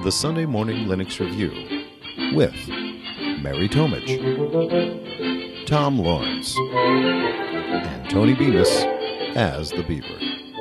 the Sunday Morning Linux Review with Mary Tomich, Tom Lawrence, and Tony Bemis as the Beaver.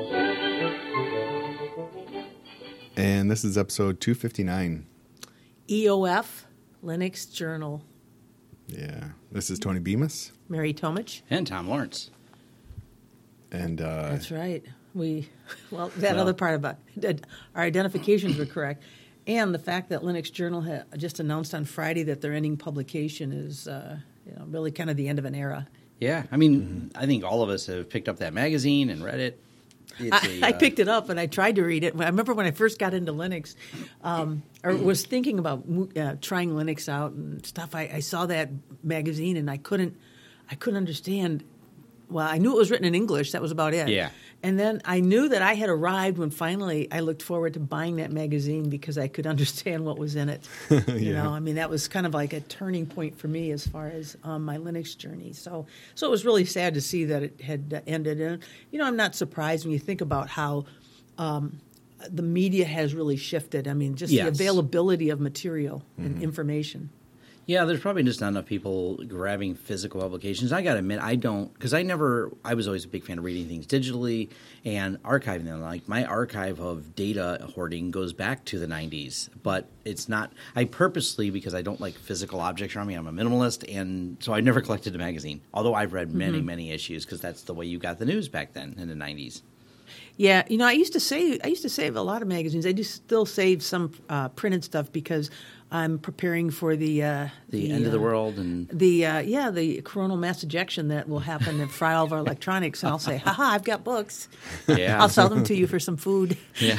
And this is episode 259. EOF, Linux Journal. Yeah. This is Tony Bemis. Mary Tomich. And Tom Lawrence. And That's right. Other part about our identifications were correct. And the fact that Linux Journal just announced on Friday that they're ending publication is really kind of the end of an era. Yeah, I mean, I think all of us have picked up that magazine and read it. I picked it up and I tried to read it. I remember when I first got into Linux, or was thinking about trying Linux out and stuff. I saw that magazine and I couldn't understand. Well, I knew it was written in English. That was about it. Yeah. And then I knew that I had arrived when finally I looked forward to buying that magazine because I could understand what was in it. You know, I mean, that was kind of like a turning point for me as far as my Linux journey. So it was really sad to see that it had ended. And, I'm not surprised when you think about how the media has really shifted. I mean, just the availability of material and information. Yeah, there's probably just not enough people grabbing physical publications. I got to admit, I don't, because I was always a big fan of reading things digitally and archiving them. Like my archive of data hoarding goes back to the 90s, but it's not, I purposely, because I don't like physical objects around me, I'm a minimalist, and so I never collected a magazine, although I've read many issues because that's the way you got the news back then in the 90s. Yeah, I used to save a lot of magazines. I do still save some printed stuff because I'm preparing for the end of the world and the coronal mass ejection that will happen and fry all of our electronics. And I'll say, haha, I've got books. Yeah, I'll sell them to you for some food. Yeah,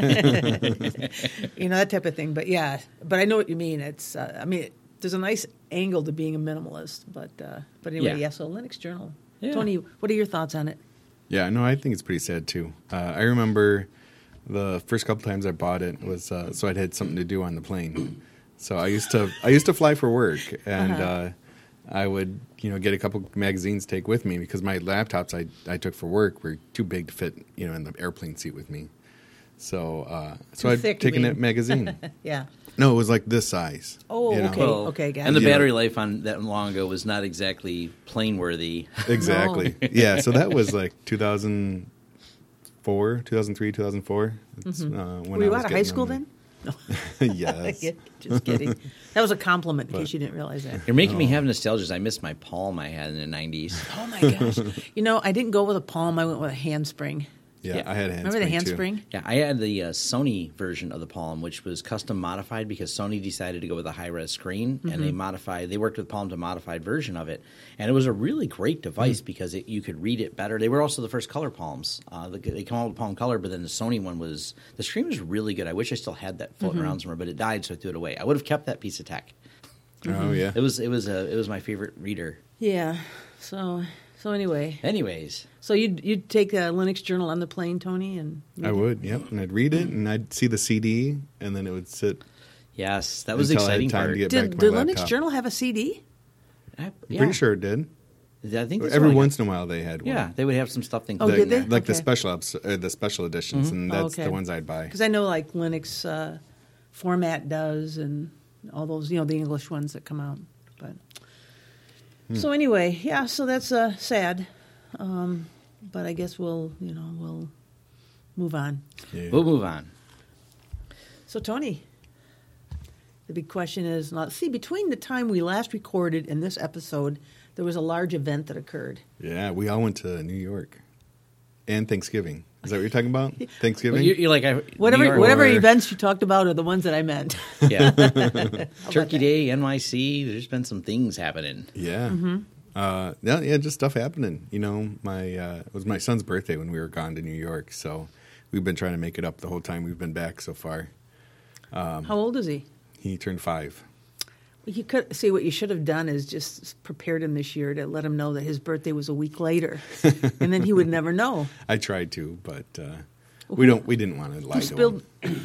that type of thing. But I know what you mean. It's there's a nice angle to being a minimalist. But anyway, So Linux Journal. Yeah. Tony, what are your thoughts on it? Yeah, no, I think it's pretty sad too. I remember the first couple times I bought it was so I'd had something to do on the plane. So I used to fly for work, and I would get a couple magazines to take with me because my laptops I took for work were too big to fit in the airplane seat with me. So I'd taken that magazine. Yeah. No, it was like this size. Oh, okay. Well, Okay, got and it. the battery life on that long ago was not exactly plane worthy. Exactly. No. Yeah, so that was like 2003, 2004. That's, when Were you out of high school then? No. Yes. Just kidding. That was a compliment in case you didn't realize that. You're making me have nostalgia. I miss my Palm I had in the 90s. Oh, my gosh. I didn't go with a Palm. I went with a handspring. Yeah, I had a handspring. Remember the handspring? Too. Yeah, I had the Sony version of the Palm, which was custom modified because Sony decided to go with a high-res screen, and they worked with Palm to modified version of it. And it was a really great device because you could read it better. They were also the first color Palms. They come out with Palm Color, but then the Sony one the screen was really good. I wish I still had that floating around somewhere, but it died, so I threw it away. I would have kept that piece of tech. Oh, yeah. It was my favorite reader. Yeah. So anyway. Anyways. So you'd take a Linux Journal on the plane, Tony? And I would, yep. And I'd read it, and I'd see the CD, and then it would sit. Yes, that was the until I had exciting time part. to get Did back to the my Linux laptop. Journal have a CD? I'm pretty sure it did. I think that's Every what I once in a while they had one. Yeah, they would have some stuff. Oh, did they? Like the Okay. the special editions, and that's okay. the ones I'd buy. Because I know like Linux Format does and all those, the English ones that come out. But So anyway, so that's sad. But I guess we'll move on. Yeah. We'll move on. So, Tony, the big question is, between the time we last recorded and this episode, there was a large event that occurred. Yeah, we all went to New York. And Thanksgiving. Is that what you're talking about? Thanksgiving? You're like Whatever events you talked about are the ones that I meant. Yeah. Turkey Day, NYC. There's been some things happening. Yeah. Just stuff happening. It was my son's birthday when we were gone to New York, so we've been trying to make it up the whole time we've been back so far. How old is he? He turned 5. You could see what you should have done is just prepared him this year to let him know that his birthday was a week later, and then he would never know. I tried to, but we didn't want to lie to him.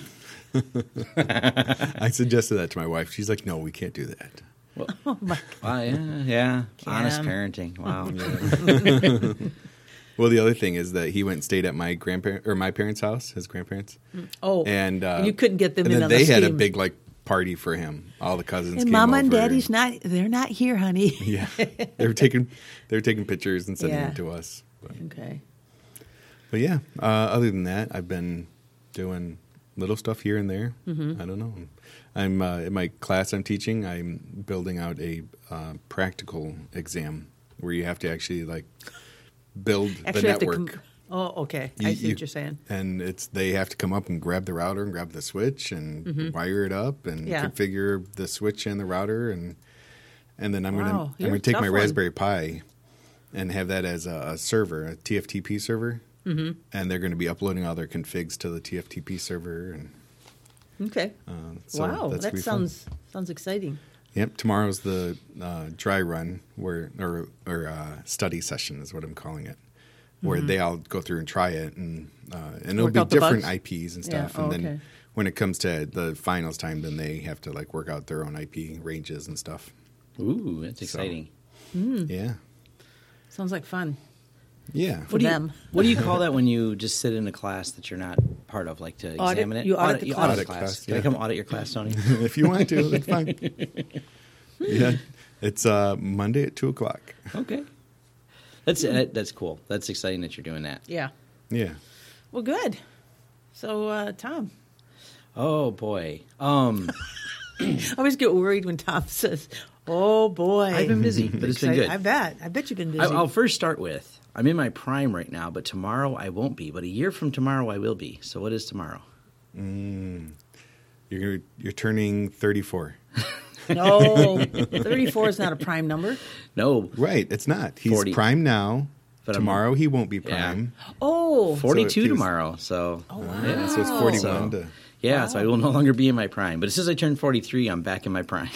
I suggested that to my wife. She's like, "No, we can't do that." Well, Oh my God. yeah. Honest parenting. Wow. Well, the other thing is that he went and stayed at my parents' house, his grandparents. Oh, And you couldn't get them and in then on they the had a scheme. big party for him. All the cousins And came Mama and over Daddy's they're not here, honey. Yeah, they were taking pictures and sending Yeah. them to us. Okay. But yeah, other than that, I've been doing little stuff here and there. Mm-hmm. I don't know. I'm in my class I'm teaching. I'm building out a practical exam where you have to actually build Actually, the have to network. okay. I see what you're saying. And they have to come up and grab the router and grab the switch and wire it up and Mm-hmm. Yeah. configure the switch and the router and then I'm Wow, you're gonna a take tough my one. Raspberry Pi and have that as a server, a TFTP server, and they're going to be uploading all their configs to the TFTP server and Okay. so Wow, that's that gonna be fun. sounds exciting. Yep, tomorrow's the dry run or study session is what I'm calling it, where they all go through and try it and it'll Work be out the different bugs? IPs and Yeah, stuff. And then okay. when it comes to the finals time, then they have to work out their own IP ranges and stuff. Ooh, that's exciting. Yeah, Sounds like fun. yeah. For them. What do you call that when you just sit in a class that you're not part of, like to Audit- examine it? you audit the class. audit Audit class. class, Can I yeah. come audit your class, Tony? If you want to, it's fine. Yeah, it's Monday at 2:00. Okay. That's cool. That's exciting that you're doing that. Yeah. Yeah. Well, good. So, Tom, Oh boy. I always get worried when Tom says, "Oh boy." I've been busy, but it's been good. I bet you've been busy. I'll first start with, I'm in my prime right now, but tomorrow I won't be. But a year from tomorrow I will be. So what is tomorrow? You're turning 34. No, 34 is not a prime number. No, Right, it's not. He's 40. prime now. But I'm- Tomorrow he won't be Yeah. prime. Oh, 42 he's- tomorrow. So Yeah, so it's 41 So- to... yeah, so I will no longer be in my prime. But as soon as I turn 43, I'm back in my prime.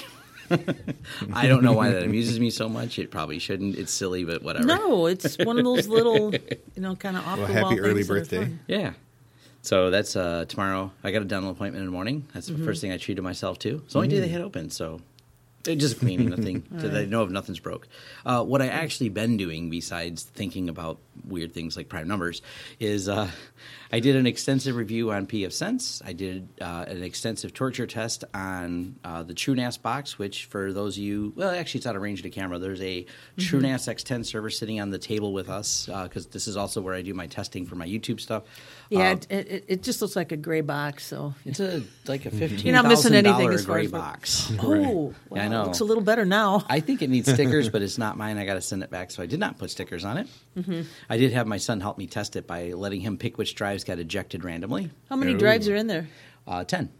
I don't know why that amuses me so much. It probably shouldn't. It's silly, but whatever. no, it's one of those little, kind of off Well, the wall happy early things that are birthday. fun. Yeah. So that's tomorrow. I got a dental appointment in the morning. That's the first thing I treated myself to. It's the only day they had open, so just cleaning nothing. So that I know if nothing's broke. What I actually been doing besides thinking about weird things like prime numbers is I did an extensive review on PF Sense. I did an extensive torture test on the TrueNAS box, which for those of you, well, actually it's out of range of the camera. There's a TrueNAS X10 server sitting on the table with us because this is also where I do my testing for my YouTube stuff. Yeah, it just looks like a gray box. So It's like a $15,000 You're not missing anything as far gray as box. oh, Yeah, I know. It looks a little better now. I think it needs stickers, but it's not mine. I got to send it back, so I did not put stickers on it. I did have my son help me test it by letting him pick which drives got ejected randomly. How many drives are in there? 10.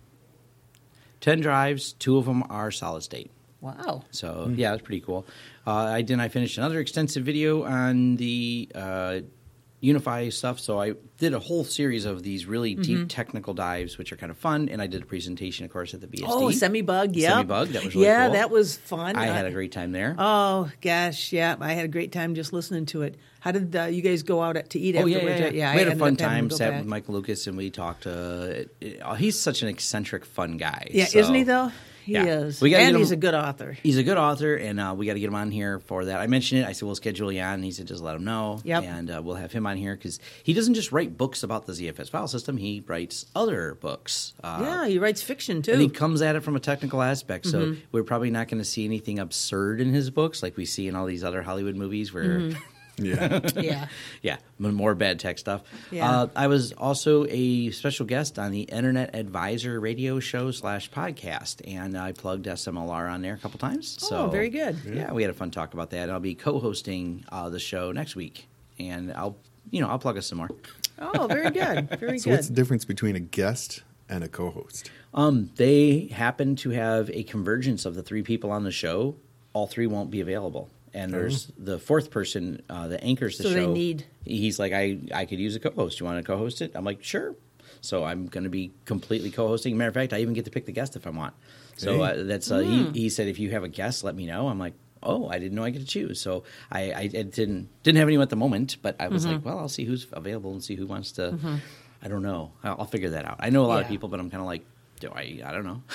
10 drives. 2 of them are solid state. Wow. So yeah, that's pretty cool. I finished another extensive video on the Unify stuff. So I did a whole series of these really deep technical dives, which are kind of fun. And I did a presentation, of course, at the BSD. Oh, Semi-Bug, yeah. Semi-Bug, that was really yeah, cool. that was fun. I had a great time there. Oh gosh, yeah, I had a great time just listening to it. How did you guys go out to eat Oh, yeah, afterwards? yeah. I We had a ended fun up having time, to go sat back. with Michael Lucas, and we talked. He's such an eccentric, fun guy. Yeah, so- isn't he though? He Yeah. is. We gotta And get he's him- a good author. He's a good author, and we got to get him on here for that. I mentioned it. I said, we'll schedule you on. And he said, just let him know. Yep. And we'll have him on here because he doesn't just write books about the ZFS file system. He writes other books. Yeah, he writes fiction too. And he comes at it from a technical aspect. So we're probably not going to see anything absurd in his books like we see in all these other Hollywood movies where... Yeah. yeah. Yeah, more bad tech stuff. Yeah. I was also a special guest on the Internet Advisor radio show / podcast, and I plugged SMLR on there a couple times. So, very good. Yeah, we had a fun talk about that. I'll be co-hosting the show next week, and I'll plug us some more. Oh, very good. Very So what's the good. difference between a guest and a co-host? They happen to have a convergence of the 3 people on the show. All 3 won't be available. And there's the 4th person that anchors the So show. they need- He's like, I could use a co-host. You want to co-host it? I'm like, sure. So I'm going to be completely co-hosting. Matter of fact, I even get to pick the guest if I want. So Hey. that's he said, if you have a guest, let me know. I'm like, oh, I didn't know I get to choose. So I didn't have anyone at the moment, but I was like, well, I'll see who's available and see who wants to. I don't know. I'll figure that out. I know a lot of Yeah. people, but I'm kind of like, I don't know.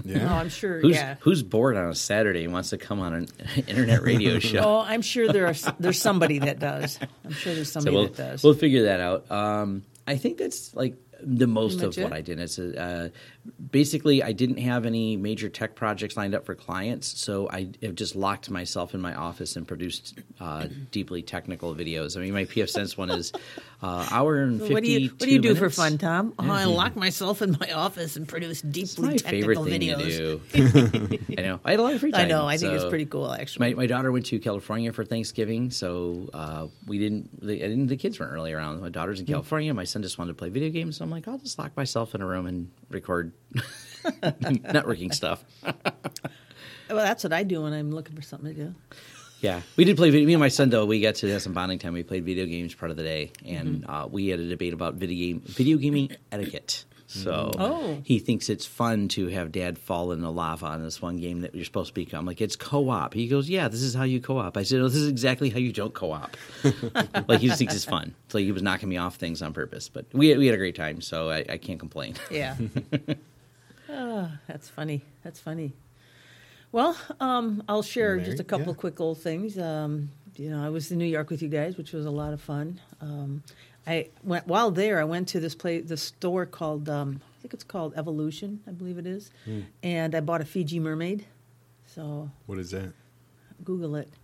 Yeah. Oh, I'm sure. Who's who's bored on a Saturday and wants to come on an internet radio show? Oh, I'm sure there's somebody that does. I'm sure there's somebody that does. We'll figure that out. I think that's like the most Pretty of much what it? I did. It's basically I didn't have any major tech projects lined up for clients, so I have just locked myself in my office and produced deeply technical videos. I mean, my PF Sense one is hour and 52 What do you do for minutes. fun, Tom? Oh, I lock myself in my office and produce It's deeply my favorite technical thing videos. to do. I know. I had a lot of free time. I know. I think it's so- pretty cool, actually. My daughter went to California for Thanksgiving, so the kids weren't really around. My daughter's in California. My son just wanted to play video games, so I'm like, I'll just lock myself in a room and record networking stuff. Well, that's what I do when I'm looking for something to do. Yeah, we did play video. Me and my son, though, we got to have some bonding time. We played video games part of the day, and we had a debate about video gaming etiquette. So Oh. he thinks it's fun to have Dad fall in the lava on this one game that you're supposed to become. Like, it's co-op. He goes, yeah, this is how you co-op. I said, no, this is exactly how you don't co-op. Like, he just thinks it's fun. So he was knocking me off things on purpose. But we had a great time, so I can't complain. Yeah. Oh, that's funny. That's funny. Well, I'll share Mary? just a couple Yeah. quick little things. I was in New York with you guys, which was a lot of fun. While there, I went to this store called, I think it's called Evolution, I believe it is, and I bought a Fiji mermaid. So What is that? Google it.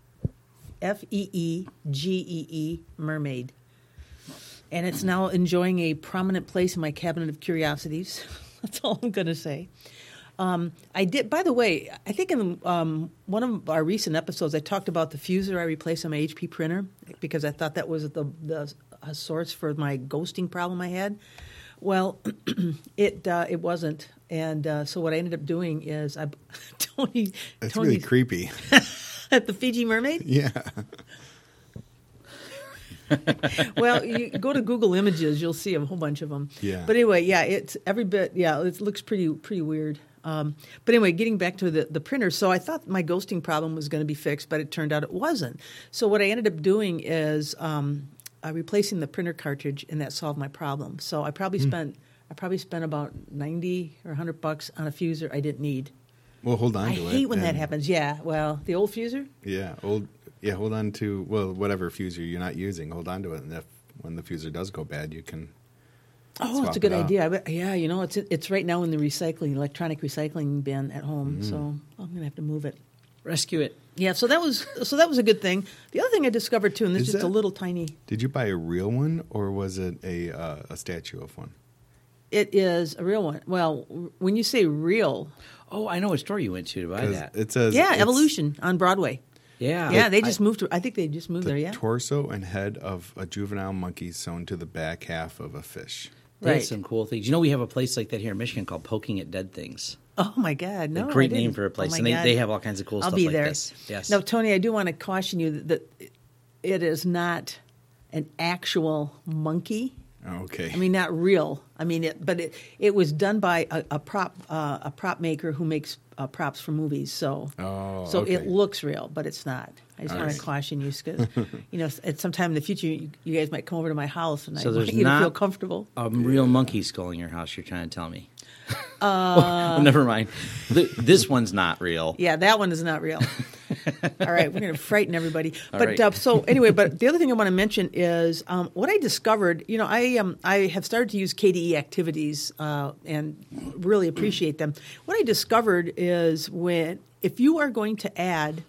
Feegee mermaid. And it's now enjoying a prominent place in my cabinet of curiosities. That's all I'm going to say. I did. By the way, I think in one of our recent episodes, I talked about the fuser I replaced on my HP printer because I thought that was the source for my ghosting problem I had. Well, it wasn't, and so what I ended up doing is Tony. That's really creepy. At the Fiji mermaid. Yeah. Well, you go to Google Images, you'll see a whole bunch of them. Yeah. But anyway, yeah, it's every bit. Yeah, it looks pretty weird. But anyway, getting back to the printer. So I thought my ghosting problem was going to be fixed, but it turned out it wasn't. So what I ended up doing is replacing the printer cartridge, and that solved my problem. So I probably spent about $90 or $100 on a fuser I didn't need. Well, hold on I to it. hate when that and- happens. Yeah, well, the old fuser. Yeah, hold on to whatever fuser you're not using. Hold on to it, and when the fuser does go bad, you can. Oh, swap it's a good it out. idea. Yeah, it's right now in the electronic recycling bin at home. So I'm gonna have to move it. Rescue it. Yeah, so that was a good thing. The other thing I discovered too, and this is Is just a that- little tiny. Did you buy a real one, or was it a statue of one? It is a real one. Well, when you say real, Oh, I know what store you went to buy 'Cause that. it says yeah, it's Evolution on Broadway. Yeah. Yeah, they just moved. I think they just moved the there. Yeah, torso and head of a juvenile monkey sewn to the back half of a fish. They had right. some cool things. You know, we have a place like that here in Michigan called Poking at Dead Things. Oh my God, no! A great I didn't. name for a place. Oh, my And God. they have all kinds of cool I'll stuff be like there. this. Yes. Now, Tony, I do want to caution you that it is not an actual monkey. Okay. I mean, not real. I mean, but it was done by a prop maker who makes props for movies. So, Oh, okay. it looks real, but it's not. I just want to caution you because, at some time in the future, you guys might come over to my house and So I there's want you to not- feel comfortable. A real monkey skull in your house, you're trying to tell me. Well, never mind. This one's not real. Yeah, that one is not real. All right, we're going to frighten everybody. All But right. so anyway, but the other thing I want to mention is what I discovered. I have started to use KDE activities and really appreciate them. What I discovered is if you are going to add.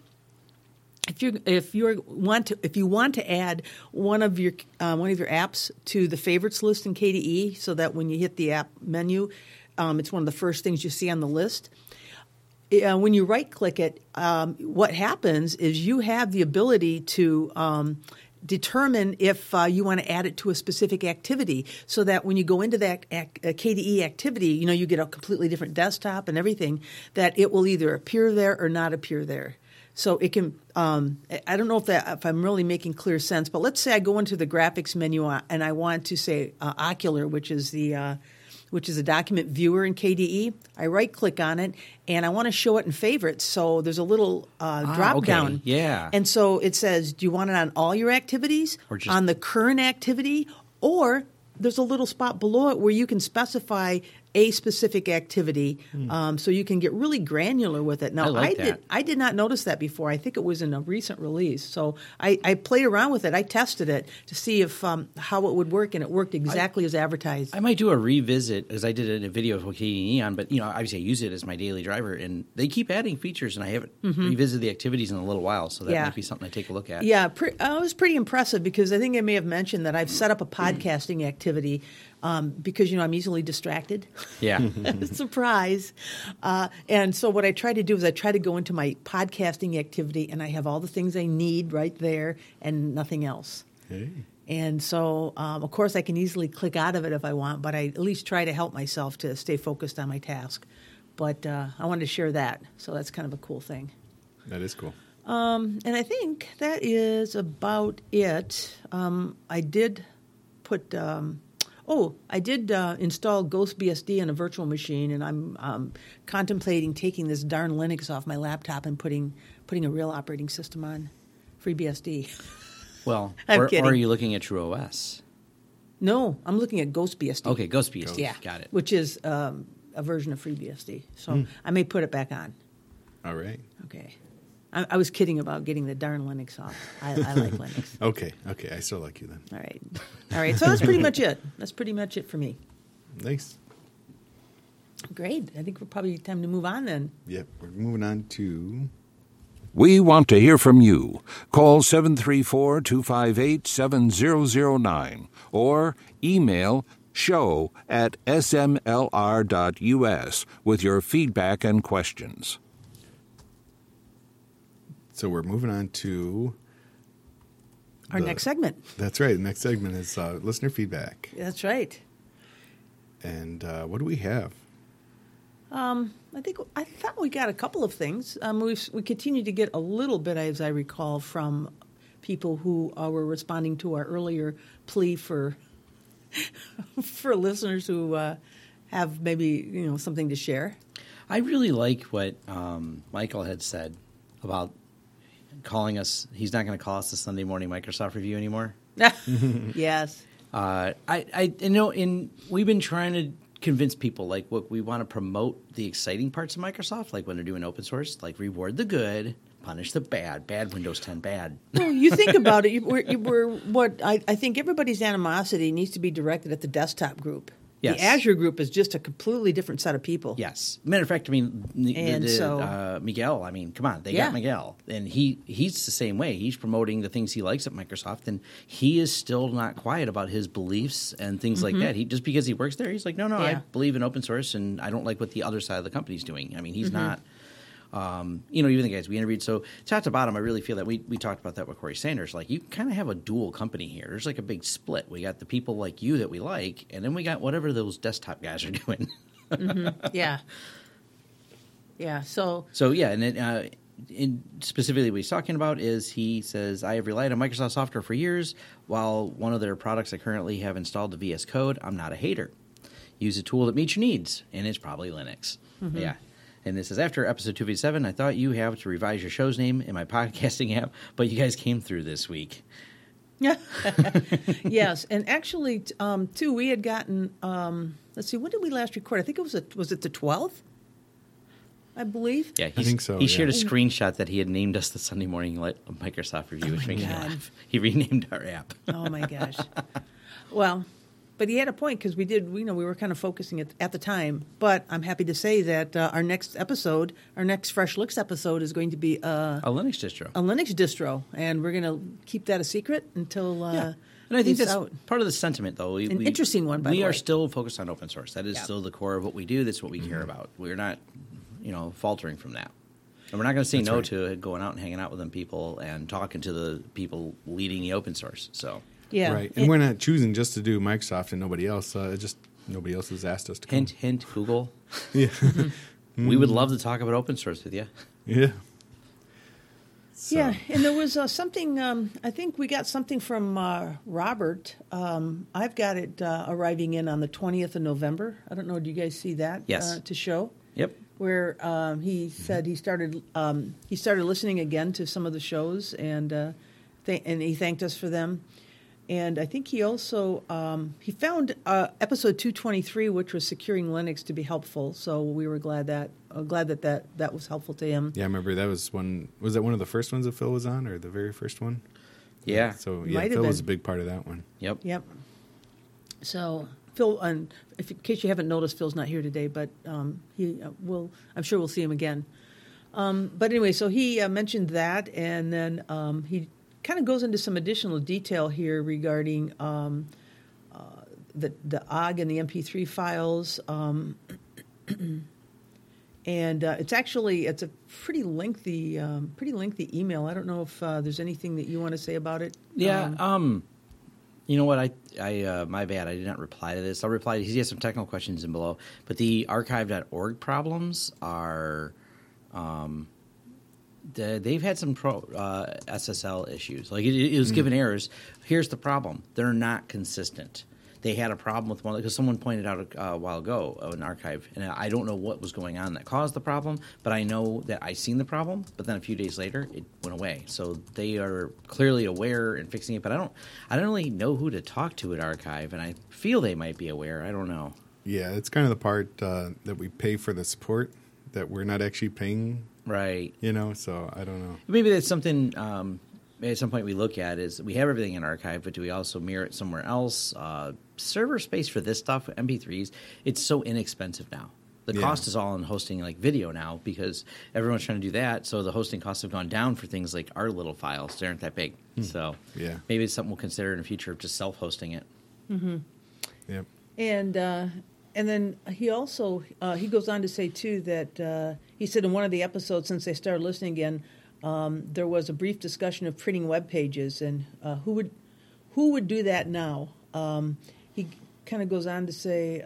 If you want to add one of your apps to the favorites list in KDE, so that when you hit the app menu, it's one of the first things you see on the list. When you right click it, what happens is you have the ability to determine if you want to add it to a specific activity, so that when you go into that KDE activity, you get a completely different desktop and everything, that it will either appear there or not appear there. So it can. I don't know if I'm really making clear sense, but let's say I go into the graphics menu and I want to say Ocular, which is a document viewer in KDE. I right click on it and I want to show it in favorites. So there's a little drop okay. down. Yeah. And so it says, do you want it on all your activities, Or just- on the current activity, or there's a little spot below it where you can specify a specific activity, so you can get really granular with it. Now, I like that. I did not notice that before. I think it was in a recent release. So I played around with it. I tested it to see if how it would work, and it worked exactly as advertised. I might do a revisit, as I did in a video of Canadian Neon, but obviously I use it as my daily driver, and they keep adding features, and I haven't revisited the activities in a little while, so that might be something I take a look at. Yeah, it was pretty impressive because I think I may have mentioned that I've set up a podcasting activity because I'm easily distracted. Yeah. Surprise. And so what I try to do is I try to go into my podcasting activity, and I have all the things I need right there and nothing else. Hey. And so, of course, I can easily click out of it if I want, but I at least try to help myself to stay focused on my task. But I wanted to share that, so that's kind of a cool thing. That is cool. And I think that is about it. I did put... I did install GhostBSD on a virtual machine, and I'm contemplating taking this darn Linux off my laptop and putting a real operating system on, FreeBSD. Well, I'm or kidding. are you looking at TrueOS? No, I'm looking at GhostBSD. Okay, GhostBSD. Yeah, Got it. which is a version of FreeBSD. So I may put it back on. All right. Okay. I was kidding about getting the darn Linux off. I like Linux. Okay. I still like you then. All right. So that's pretty much it. That's pretty much it for me. Nice. Great. I think we're probably time to move on then. Yep. We're moving on to... We want to hear from you. Call 734-258-7009 or email show@smlr.us with your feedback and questions. So we're moving on to... Our next segment. That's right. The next segment is listener feedback. That's right. And what do we have? I thought we got a couple of things. We continue to get a little bit, as I recall, from people who were responding to our earlier plea for for listeners who have maybe something to share. I really like what Michael had said about calling us. He's not going to call us the Sunday morning Microsoft review anymore. Yes. We've been trying to convince people, like, look, we want to promote the exciting parts of Microsoft, like when they're doing open source, like reward the good, punish the bad Windows 10 bad. Well, you think about it. I think everybody's animosity needs to be directed at the desktop group. Yes. The Azure group is just a completely different set of people. Yes. Matter of fact, Miguel, come on, they got Miguel. And he's the same way. He's promoting the things he likes at Microsoft, and he is still not quiet about his beliefs and things like that. Just because he works there, he's like, no, I believe in open source, and I don't like what the other side of the company's doing. I mean, he's not... even the guys we interviewed. So top to bottom, I really feel that we talked about that with Corey Sanders. Like, you kind of have a dual company here. There's like a big split. We got the people like you that we like, and then we got whatever those desktop guys are doing. Yeah. Yeah. So yeah, and then specifically what he's talking about is he says, I have relied on Microsoft software for years. While one of their products I currently have installed the VS Code, I'm not a hater. Use a tool that meets your needs, and it's probably Linux. Yeah. And this is after episode 257. I thought you have to revise your show's name in my podcasting app, but you guys came through this week. Yeah. Yes, and actually, too, we had gotten. Let's see, when did we last record? I think was it the 12th? I believe. Yeah, I think so. He shared a screenshot that he had named us the Sunday Morning Microsoft Review, which makes me laugh. He renamed our app. Oh my gosh. Well. But he had a point because we were kind of focusing at the time. But I'm happy to say that our next Fresh Looks episode is going to be a Linux distro. A Linux distro, and we're going to keep that a secret until. And I think that's out. Part of the sentiment, though. An interesting one. By the way, we are still focused on open source. That is still the core of what we do. That's what we care about. We're not, faltering from that. And we're not going to say no to going out and hanging out with them people and talking to the people leading the open source. So. Yeah. Right. And we're not choosing just to do Microsoft and nobody else. Nobody else has asked us to come. Hint, Google. Yeah. We would love to talk about open source with you. Yeah. So. Yeah, and there was something, I think we got something from Robert. I've got it arriving in on the 20th of November. I don't know, do you guys see that? Yes. To show? Yep. Where he said he started listening again to some of the shows, and he thanked us for them. And I think he also he found episode 223, which was securing Linux, to be helpful. So we were glad that was helpful to him. Yeah, I remember that was one. Was that one of the first ones that Phil was on, or the very first one? Yeah. So Might have Phil was a been. big part of that one. Yep. Yep. So Phil, and in case you haven't noticed, Phil's not here today, but he will. I'm sure we'll see him again. But anyway, so he mentioned that, and then he kind of goes into some additional detail here regarding the OGG and the MP3 files. And it's a pretty lengthy email. I don't know if there's anything that you want to say about it. Yeah. You know what? I my bad. I did not reply to this. I'll reply to. He has some technical questions in below, but the archive.org problems are. They've had some SSL issues. Like it was given errors. Here's the problem: they're not consistent. They had a problem with one because someone pointed out a while ago an archive, and I don't know what was going on that caused the problem, but I know that I seen the problem. But then a few days later, it went away. So they are clearly aware and fixing it. But I don't really know who to talk to at Archive, and I feel they might be aware. I don't know. Yeah, it's kind of the part that we pay for the support that we're not actually paying. Right. So I don't know. Maybe that's something at some point we look at is we have everything in Archive, but do we also mirror it somewhere else? Server space for this stuff, MP3s, it's so inexpensive now. The cost is all in hosting like video now because everyone's trying to do that. So the hosting costs have gone down for things like our little files. They aren't that big. So maybe it's something we'll consider in the future of just self-hosting it. Mm-hmm. Yep. And then he also he goes on to say too that he said in one of the episodes since they started listening again, there was a brief discussion of printing web pages and who would do that now. He kind of goes on to say,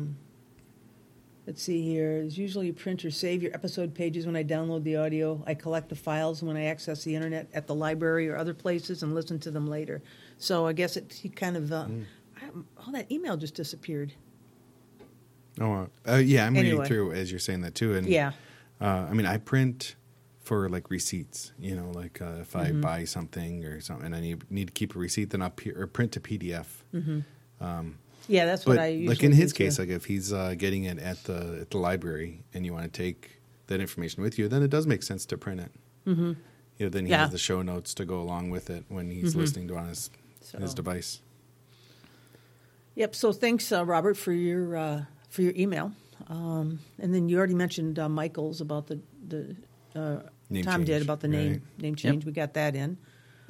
let's see here. There's usually you print or save your episode pages when I download the audio. I collect the files when I access the internet at the library or other places and listen to them later. So I guess he kind of that email just disappeared. Oh, yeah, I'm Anyway. reading through as you're saying that too. And Yeah. I mean, I print for like receipts, like if I buy something or something and I need to keep a receipt, then I'll print to PDF. Yeah, that's But what I usually like in his do, too. case, like if he's getting it at the library and you want to take that information with you, then it does make sense to print it. Mm-hmm. Then he has the show notes to go along with it when he's listening to it on his device. Yep. So thanks, Robert, for your email. And then you already mentioned Michael's about the Name Tom change, did about the name change. Yep. We got that in.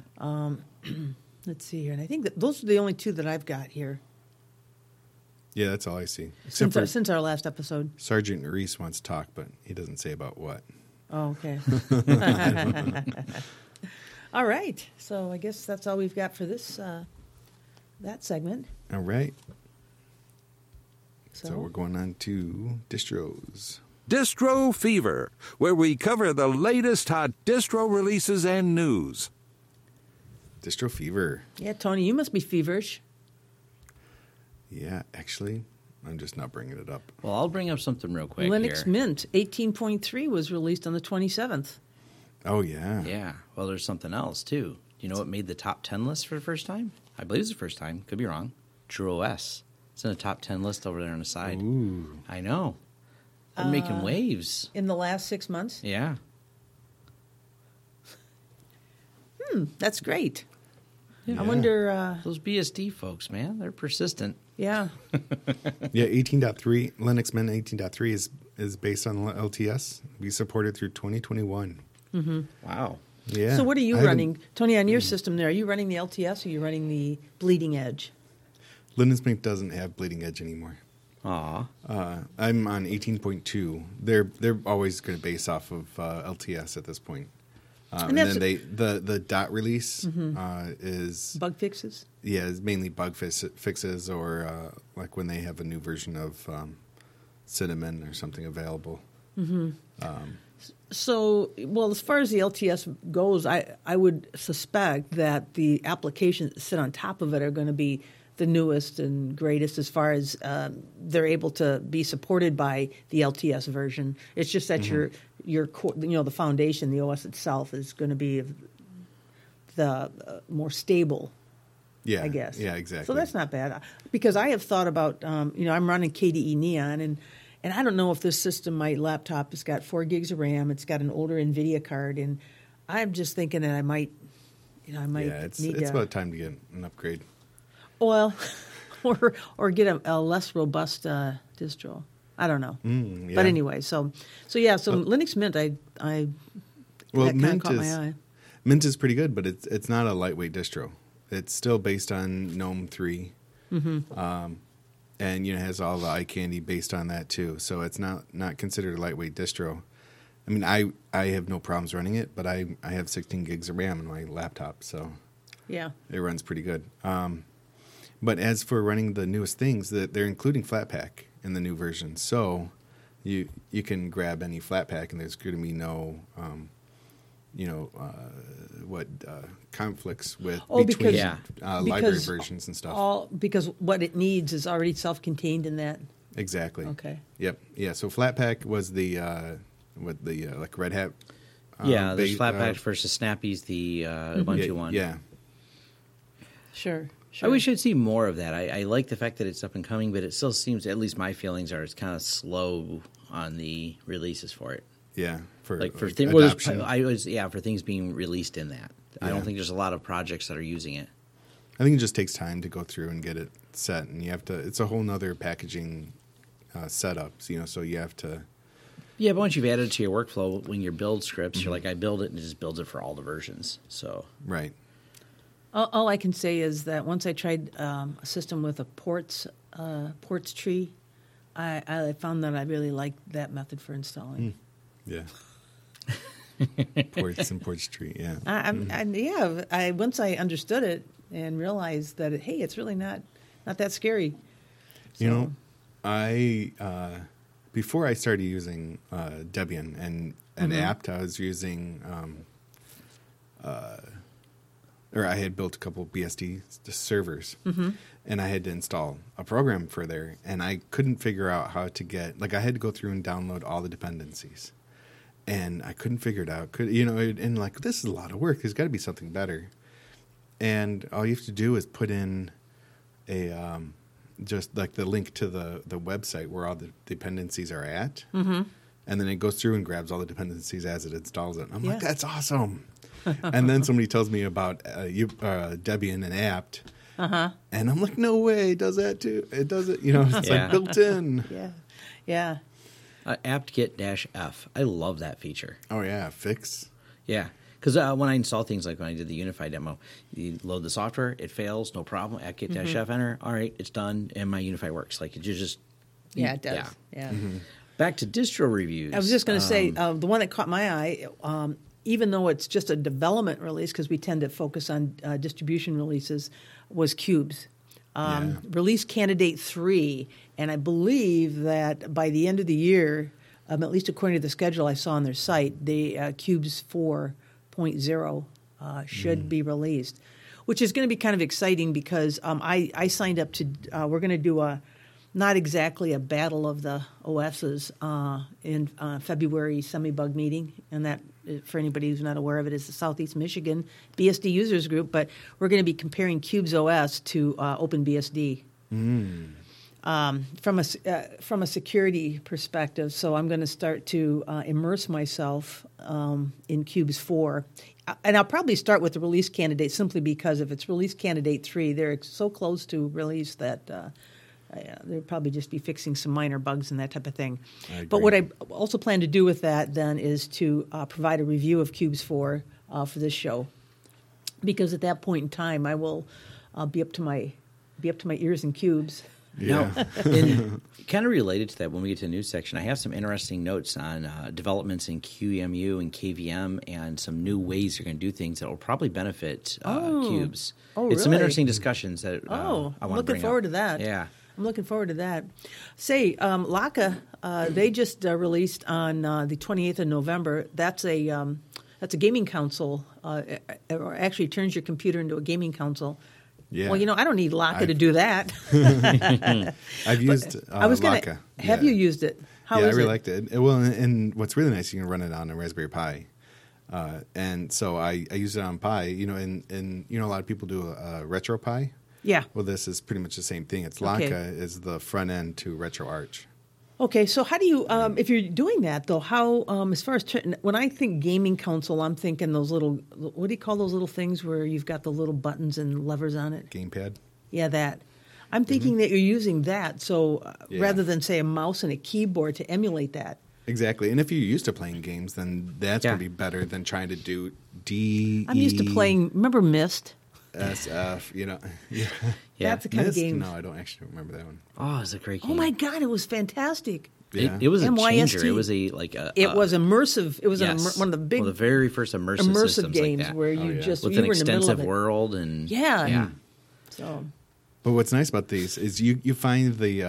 Let's see here, and I think that those are the only two that I've got here Yeah, that's all I see. Except for since our last episode. Sergeant Reese wants to talk, but he doesn't say about what. Oh, okay. All right. So I guess that's all we've got for this that segment. All right. So, So we're going on to distros. Distro Fever, where we cover the latest hot distro releases and news. Distro fever. yeah, Tony, you must be feverish. Yeah, actually, I'm just not bringing it up. Well, I'll bring up something real quick Linux here. Mint 18.3 was released on the 27th. Oh, yeah. Yeah. Well, there's something else, too. Do you know what made the top 10 list for the first time? I believe it's the first time. Could be wrong. TrueOS. It's in the top 10 list over there on the side. Ooh. I know. They're making waves. In the last 6 months? Yeah. That's great. Yeah. I wonder, Those BSD folks, man, they're persistent. yeah. Yeah, 18.3, Linux Mint 18.3 is based on LTS. We support it through 2021. Wow. Yeah. So what are you I haven't- running? Tony, on your system there, are you running the LTS or are you running the Bleeding Edge? Linux Mint doesn't have Bleeding Edge anymore. Aw. I'm on 18.2. They're always going to base off of LTS at this point. And that's- then the dot release is Bug fixes? is mainly bug fixes or like when they have a new version of Cinnamon or something available. So, well, as far as the LTS goes, I would suspect that the applications that sit on top of it are going to be the newest and greatest as far as they're able to be supported by the LTS version. It's just that your core, the foundation, the OS itself, is going to be the more stable Yeah. I guess. Yeah, exactly. So that's not bad because I have thought about, I'm running KDE Neon and I don't know if this system, my laptop, has got 4 gigs of RAM. It's got an older NVIDIA card, and I'm just thinking that I might it's need about time to get an upgrade. Well, or get a less robust distro. I don't know. Yeah. But anyway, so Linux Mint, that kind of caught my eye. Mint is pretty good, but it's not a lightweight distro. It's still based on GNOME 3. Mm-hmm. And has all the eye candy based on that too. So it's not considered a lightweight distro. I mean, I have no problems running it, but I have 16 gigs of RAM in my laptop, so yeah, it runs pretty good. But as for running the newest things, they're including Flatpak in the new version. So you can grab any Flatpak, and there's going to be no conflicts with between library versions and stuff. Because what it needs is already self-contained in that. Exactly. Okay. Yep. Yeah. So Flatpak was the like Red Hat. There's Flatpak versus Snappy's the Ubuntu one. Yeah. Sure. I wish I'd see more of that. I like the fact that it's up and coming, but it still seems, at least my feelings are, it's kind of slow on the releases for it. Yeah, for things being released in that. Yeah. I don't think there's a lot of projects that are using it. I think it just takes time to go through and get it set, and you have to. It's a whole nother packaging setup, so you have to. Yeah, but once you've added it to your workflow, when you build scripts, you're like, I build it, and it just builds it for all the versions. So right. All I can say is that once I tried a system with a ports tree, I found that I really liked that method for installing. Yeah. Ports and ports tree, yeah. I once I understood it and realized that it's really not that scary. So. I before I started using Debian and apt, I was using or I had built a couple of BSD servers, and I had to install a program for there, and I couldn't figure out how to get, I had to go through and download all the dependencies, and I couldn't figure it out. This is a lot of work. There's got to be something better. And all you have to do is put in a just like the link to the website where all the dependencies are at, and then it goes through and grabs all the dependencies as it installs it. And I'm like, that's awesome. And then somebody tells me about Debian and apt, and I'm like, no way, it does that too. It does it, it's like built in. Yeah. apt-get-f. I love that feature. Oh yeah, fix. Yeah, because when I install things like when I did the Unify demo, you load the software, it fails, no problem. apt-get-f, enter. All right, it's done, and my Unify works. Like it just. Yeah, it does. Yeah. Back to distro reviews. I was just going to say the one that caught my eye. Even though it's just a development release, because we tend to focus on distribution releases, was Qubes. Release candidate 3, and I believe that by the end of the year, at least according to the schedule I saw on their site, the Qubes 4.0 should be released, which is going to be kind of exciting because I signed up to we're going to do not exactly a battle of the OSs in February semi-bug meeting, and that, for anybody who's not aware of it, is the Southeast Michigan BSD users group, but we're going to be comparing Qubes OS to OpenBSD from a security perspective. So I'm going to start to immerse myself in Qubes 4. And I'll probably start with the release candidate simply because if it's release candidate 3, they're so close to release that they'll probably just be fixing some minor bugs and that type of thing. But what I also plan to do with that then is to provide a review of Qubes 4 for this show, because at that point in time I will be up to my ears in cubes. Yeah. And kind of related to that, when we get to the news section, I have some interesting notes on developments in QEMU and KVM and some new ways you're going to do things that will probably benefit Qubes. Oh, it's some really? interesting discussions that I want to bring up. I'm looking forward to that. Yeah. I'm looking forward to that. Say, Laka, they just released on the 28th of November. That's a gaming console, or actually turns your computer into a gaming console. Yeah. Well, I don't need Laka to do that. I've used Laka. Have you used it? How is I really liked it. Well, and what's really nice, you can run it on a Raspberry Pi. And so I use it on Pi. And a lot of people do a RetroPie. Yeah. Well, this is pretty much the same thing. It's Okay. Laka is the front end to RetroArch. Okay, so how do you, if you're doing that though, how, as far as, when I think gaming console, I'm thinking those little, what do you call those little things where you've got the little buttons and levers on it? Gamepad. Yeah, that. I'm thinking that you're using that, so Yeah. rather than say a mouse and a keyboard to emulate that. Exactly. And if you're used to playing games, then that's Yeah. going to be better than trying to do D, I'm used to playing, remember Myst? SF, Yeah. Yeah. That's the kind Mist? of game. No, I don't actually remember that one. Oh, it's a great game. Oh my God, it was fantastic. Yeah. It was a MYST. changer. It was It was immersive. It was one of the big one of the very first immersive immersive games like that. where you yeah. just, with you an were in the middle extensive of it. world and Yeah. So, But what's nice about these is you find the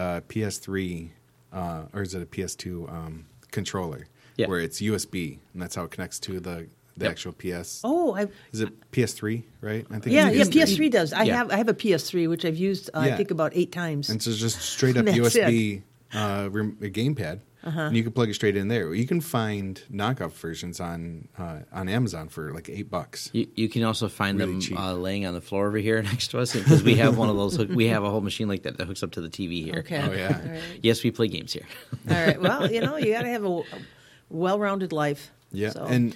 PS3, or is it a PS2 controller, Yeah. where it's USB, and that's how it connects to the Yep. actual PS. oh, Is it PS3, right? I think yeah, it's PS3 does. I Yeah. have a PS3 which I've used I Yeah. think about 8 times. And so it's just straight up That's USB a gamepad, and you can plug it straight in there. You can find knockoff versions on Amazon for like $8. You can also find Really them cheap. laying on the floor over here next to us because we have one of those. We have a whole machine like that hooks up to the TV here. Okay. Oh, yeah. All right. Yes, we play games here. All right. Well, you got to have a well-rounded life. Yeah, So. and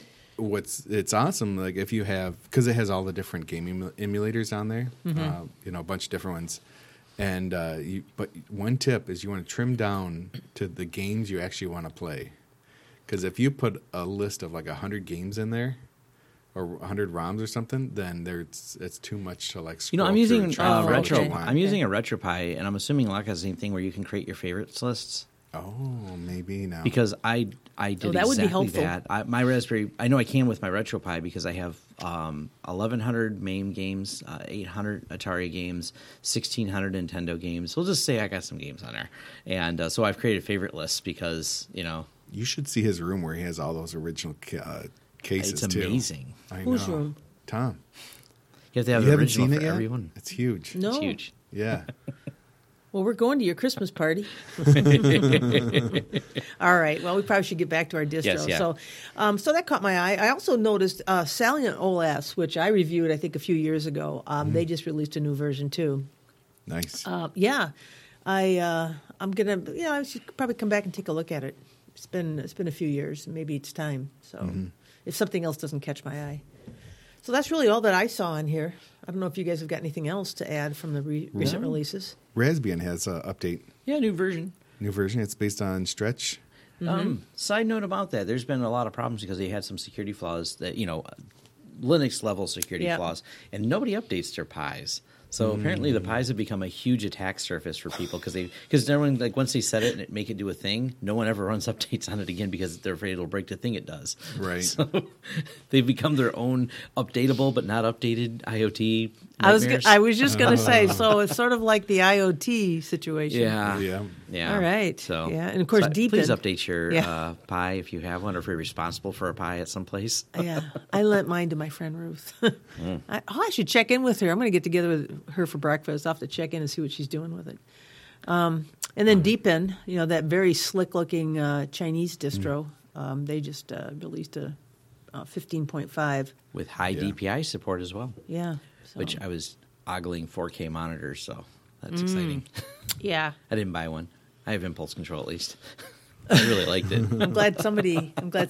it's awesome. Like if you have, because it has all the different gaming emulators on there, a bunch of different ones. And but one tip is you want to trim down to the games you actually want to play, because if you put a list of like 100 games in there, or 100 ROMs or something, then it's too much to like. Scroll I'm through using and try to find what retro. you want. I'm using a RetroPie, and I'm assuming Laka has the same thing where you can create your favorites lists. Oh, maybe now. Because I did that would be exactly helpful. that. My Raspberry, I know I can with my RetroPie because I have 1,100 MAME games, 800 Atari games, 1,600 Nintendo games. We'll just say I got some games on there, and so I've created favorite lists because you should see his room where he has all those original cases. it's too. amazing. I Whose know. room? Tom. You have to have You the haven't original seen it for yet? everyone. It's huge. No. It's huge. Yeah. Well, we're going to your Christmas party. All right. Well, we probably should get back to our distro. Yes, yeah. So that caught my eye. I also noticed Salient OS, which I reviewed, I think, a few years ago. They just released a new version too. Nice. Yeah, I'm gonna. I should probably come back and take a look at it. It's been a few years. Maybe it's time. So if something else doesn't catch my eye. So that's really all that I saw in here. I don't know if you guys have got anything else to add from the recent releases. Raspbian has an update, Yeah, new version. new version. It's based on Stretch. Side note about that, there's been a lot of problems because they had some security flaws that, Linux level security Yeah. flaws, and nobody updates their Pis. So apparently the Pis have become a huge attack surface for people because everyone, like, once they set it and make it do a thing, no one ever runs updates on it again because they're afraid it'll break the thing it does. Right. So they've become their own updatable but not updated IoT nightmares. I was just going to say, so it's sort of like the IoT situation. Yeah. Yeah. Yeah. All right. So Yeah, and of course, please Deepin. update your Yeah. Pi if you have one, or if you're responsible for a Pi at some place. Yeah, I lent mine to my friend Ruth. I should check in with her. I'm going to get together with her for breakfast. I'll have to check in and see what she's doing with it. And then Deepin, that very slick-looking Chinese distro, they just released a 15.5. With high DPI support as well, Yeah. So. which I was ogling 4K monitors, so that's exciting. Yeah. I didn't buy one. I have impulse control at least. I really liked it. I'm glad somebody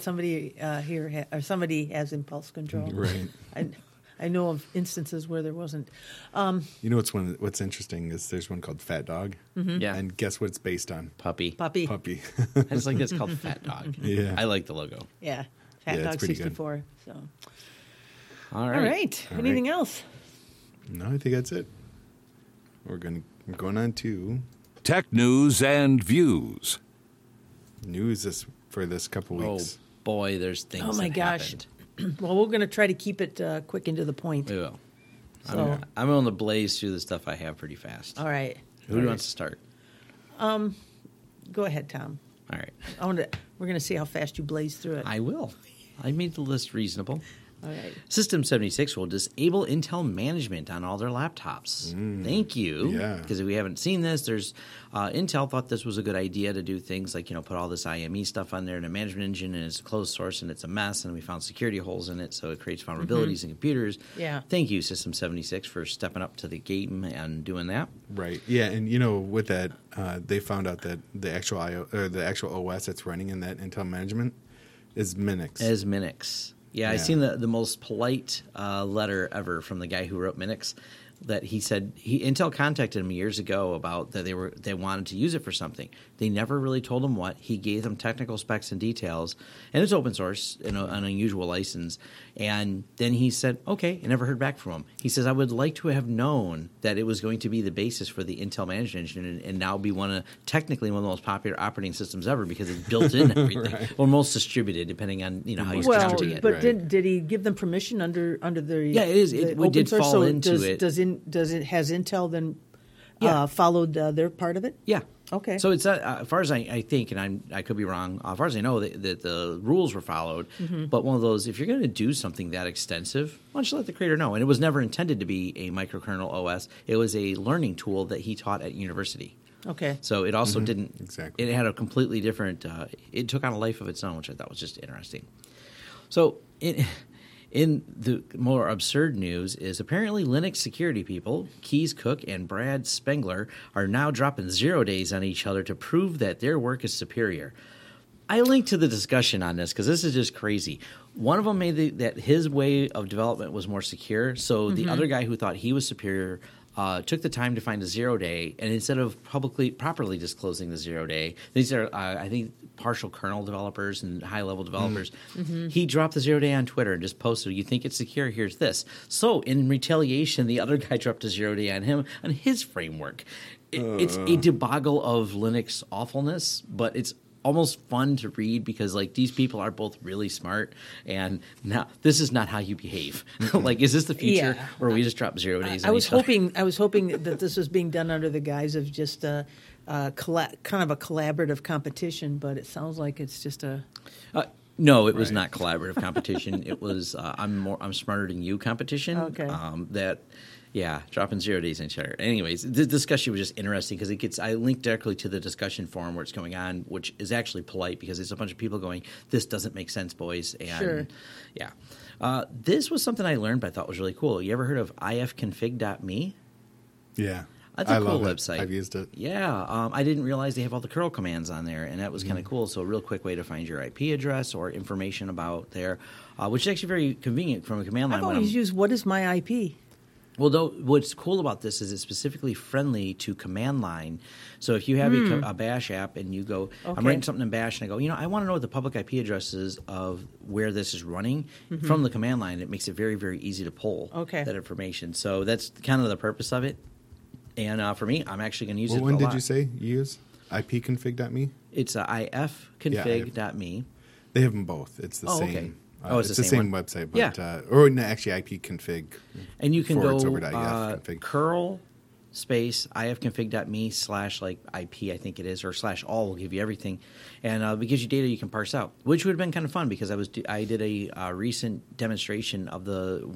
here or somebody has impulse control. Right. I know of instances where there wasn't. You know what's interesting is there's one called Fat Dog. Yeah, And guess what it's based on? puppy. Puppy. Puppy. I just like this called Fat Dog. Yeah. I like the logo. Yeah. Fat Yeah, it's Dog pretty good. 64. So. All All right. All Anything else? No, I think that's it. We're going on to Tech news and views. news for this couple Oh weeks. boy, there's things. Oh my that gosh. happened. Well, we're going to try to keep it quick and to the point. We will. So, I'm going to blaze through the stuff I have pretty fast. all right. Who wants to start? Go ahead, Tom. All right, We're going to see how fast you blaze through it. I will. I made the list reasonable. All right. System 76 will disable Intel management on all their laptops. Thank you. Yeah. Because if we haven't seen this, there's Intel thought this was a good idea to do things like, put all this IME stuff on there in a management engine, and it's closed source and it's a mess, and we found security holes in it, so it creates vulnerabilities in computers. Yeah. Thank you, System 76, for stepping up to the game and doing that. Right. Yeah, and with that, they found out that the actual the actual OS that's running in that Intel management is Minix. As Minix. Yeah, I seen the most polite letter ever from the guy who wrote Minix. That he said Intel contacted him years ago about that they wanted to use it for something. They never really told him what. He gave them technical specs and details, and it's open source in an unusual license. And then he said, "Okay," and never heard back from him. He says, "I would like to have known that it was going to be the basis for the Intel management engine, and now be technically one of the most popular operating systems ever because it's built in everything, Right. or most distributed, depending on how you're Well, structuring it." but Right. did he give them permission under the? Yeah, it is. the We open did source? fall So into it. Has Intel then Yeah. followed their part of it? Yeah. Okay. So it's as far as I think, and I could be wrong. As far as I know, that the rules were followed. But one of those, if you're going to do something that extensive, why don't you let the creator know? And it was never intended to be a microkernel OS. It was a learning tool that he taught at university. Okay. So it also didn't. Exactly. It had a completely different. It took on a life of its own, which I thought was just interesting. So in the more absurd news is apparently Linux security people, Keys Cook and Brad Spengler, are now dropping 0 days on each other to prove that their work is superior. I linked to the discussion on this because this is just crazy. One of them made that his way of development was more secure, so the other guy who thought he was superior took the time to find a 0 day, and instead of properly disclosing the 0 day, these are I think partial kernel developers and high level developers. He dropped the 0 day on Twitter and just posted, "You think it's secure? Here's this." So in retaliation, the other guy dropped a 0 day on him on his framework. It's a debaugle of Linux awfulness, but it's almost fun to read because these people are both really smart, and now this is not how you behave. Is this the future Yeah. where we just drop 0 days? I was hoping that this was being done under the guise of just kind of a collaborative competition, but it sounds like it's just a. No, it was not collaborative competition. It was I'm smarter than you competition. Okay. Dropping 0 days in each other. Anyways, the discussion was just interesting because I linked directly to the discussion forum where it's going on, which is actually polite because it's a bunch of people going, "This doesn't make sense, boys." And Sure. yeah, this was something I learned, but I thought was really cool. You ever heard of ifconfig.me? Yeah. That's a I cool love it. website. I've used it. Yeah, I didn't realize they have all the curl commands on there, and that was kind of cool. So a real quick way to find your IP address or information about there, which is actually very convenient from a command line. I've always used "What is my IP?" Well, though, what's cool about this is it's specifically friendly to command line. So if you have a Bash app and you go, I'm Okay. writing something in Bash, and I go, I want to know what the public IP address is of where this is running from the command line. It makes it very, very easy to pull that information. So that's kind of the purpose of it. And for me, I'm actually going to use it What a one lot. did you say you use? ipconfig.me? It's ifconfig.me. They have them both. It's the same. Okay. It's the same website, but actually ipconfig. And you can go over to ifconfig. curl space ifconfig.me/IP, I think it is, or /all will give you everything, and it gives you data you can parse out, which would have been kind of fun because I did a recent demonstration of the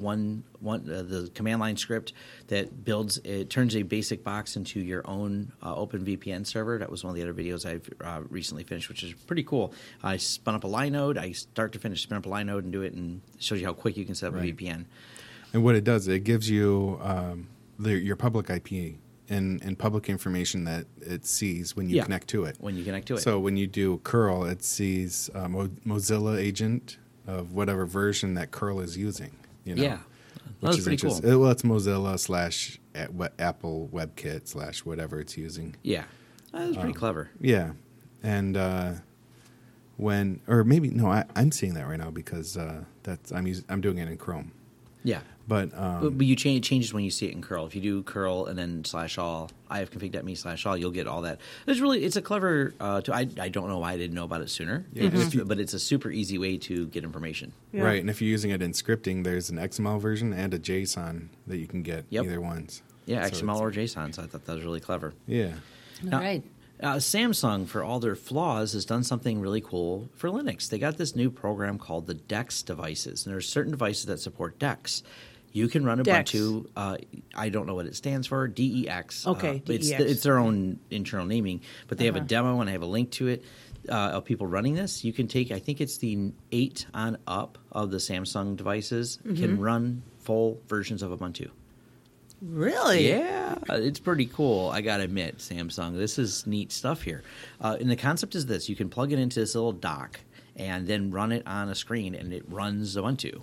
the command line script that turns a basic box into your own open VPN server. That was one of the other videos I've recently finished, which is pretty cool. I spun up a Linode. I start to finish spin up a Linode and do it, and it shows you how quick you can set up a VPN. And what it does, it gives you your public IP and public information that it sees when you connect to it. When you connect to it. So when you do curl, it sees Mozilla agent of whatever version that curl is using. Yeah. Which That's pretty cool. Well, it's Mozilla / Apple WebKit / whatever it's using. Yeah. That was pretty clever. Yeah. And I'm seeing that right now because I'm doing it in Chrome. Yeah. But you it changes when you see it in curl. If you do curl and then /all, ifconfig.me/all, you'll get all that. It's a clever I don't know why I didn't know about it sooner. Yeah. But it's a super easy way to get information. Yeah. Right, and if you're using it in scripting, there's an XML version and a JSON that you can get, either ones. Yeah, So XML or JSON, so I thought that was really clever. Yeah. All Now, right. Samsung, for all their flaws, has done something really cool for Linux. They got this new program called the DeX devices, and there's certain devices that support DeX. You can run DeX. Ubuntu. I don't know what it stands for. DEX. Okay, DEX. It's their own internal naming, but they have a demo, and I have a link to it of people running this. You can take, I think it's the 8 on up of the Samsung devices can run full versions of Ubuntu. Really? Yeah, it's pretty cool. I gotta admit, Samsung, this is neat stuff here. And the concept is this: you can plug it into this little dock and then run it on a screen, and it runs Ubuntu.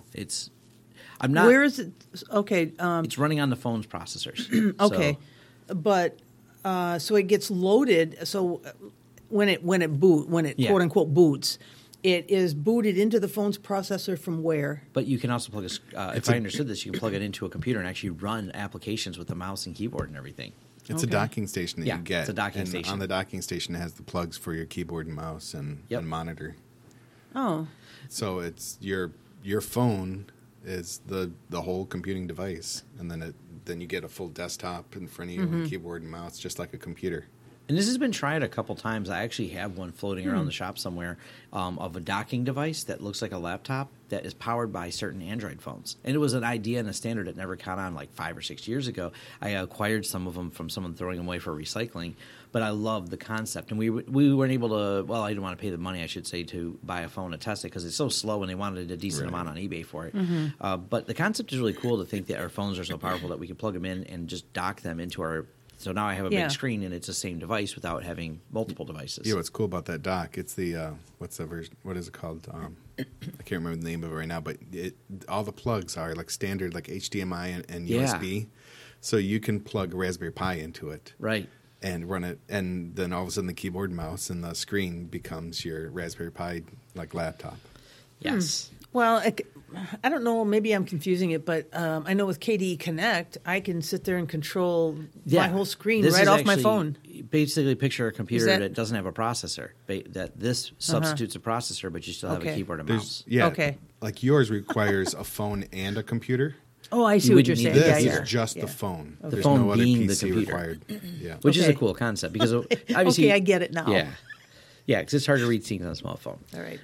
Where is it? Okay. It's running on the phone's processors. Okay, but so it gets loaded. So when it Yeah. quote unquote boots, it is booted into the phone's processor from where? But you can also plug if I understood this, you can plug it into a computer and actually run applications with the mouse and keyboard and everything. It's a docking station that Yeah, you get. it's a docking and station. On the docking station, it has the plugs for your keyboard and mouse and monitor. Oh, So it's your phone is the whole computing device, and then you get a full desktop in front of you, and keyboard and mouse, just like a computer. And this has been tried a couple times. I actually have one floating around the shop somewhere of a docking device that looks like a laptop that is powered by certain Android phones. And it was an idea and a standard that never caught on like 5 or 6 years ago. I acquired some of them from someone throwing them away for recycling. But I loved the concept. And we weren't able to, well, I didn't want to pay the money, I should say, to buy a phone to test it because it's so slow and they wanted a decent amount on eBay for it. But the concept is really cool to think that our phones are so powerful that we can plug them in and just dock them into our. So now I have a big screen and it's the same device without having multiple devices. Yeah, what's cool about that dock? It's the what's the version? What is it called? I can't remember the name of it right now. But all the plugs are like standard, like HDMI and USB. So you can plug a Raspberry Pi into it, Right. and run it, and then all of a sudden the keyboard and mouse and the screen becomes your Raspberry Pi like laptop. Yes. well, I don't know. Maybe I'm confusing it, but I know with KDE Connect, I can sit there and control my whole screen This right is off my actually- phone. Basically, picture a computer that- that doesn't have a processor. That this substitutes a processor, but you still have a Okay. keyboard and There's mouse. Okay. like yours requires a phone and a computer. Oh, I see You what you're wouldn't saying. need This Yeah, is just yeah. the phone. The There's phone no other being the PC computer. required. Yeah. Which is a Okay. cool concept because obviously, Okay, I get it now. Yeah, yeah, because it's hard to read things on a small phone. All right.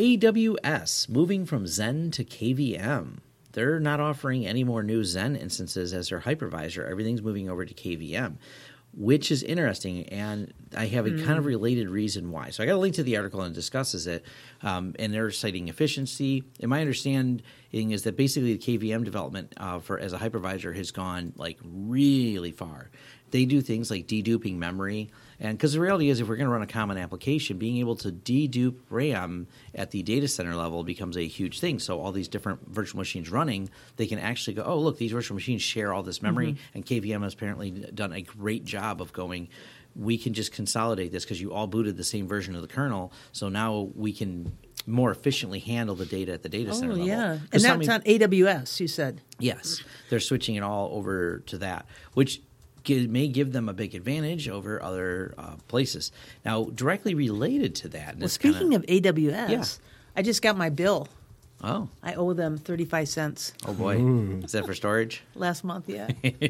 AWS moving from Zen to KVM. They're not offering any more new Zen instances as their hypervisor. Everything's moving over to KVM, which is interesting, and I have a kind of related reason why. So I got a link to the article and it discusses it, and they're citing efficiency. And my understanding is that basically the KVM development as a hypervisor has gone like really far. They do things like deduping memory, and because the reality is, if we're going to run a common application, being able to dedupe RAM at the data center level becomes a huge thing. So all these different virtual machines running, they can actually go, oh, look, these virtual machines share all this memory, and KVM has apparently done a great job of going, we can just consolidate this because you all booted the same version of the kernel, so now we can more efficiently handle the data at the data center Oh, level. yeah. 'Cause And that's on AWS, you said. Yes, they're switching it all over to that, which may give them a big advantage over other places. Now, directly related to that. and Well, it's speaking of AWS, Yeah. I just got my bill. Oh, I owe them 35 cents oh boy. Is that for storage? last month, yeah.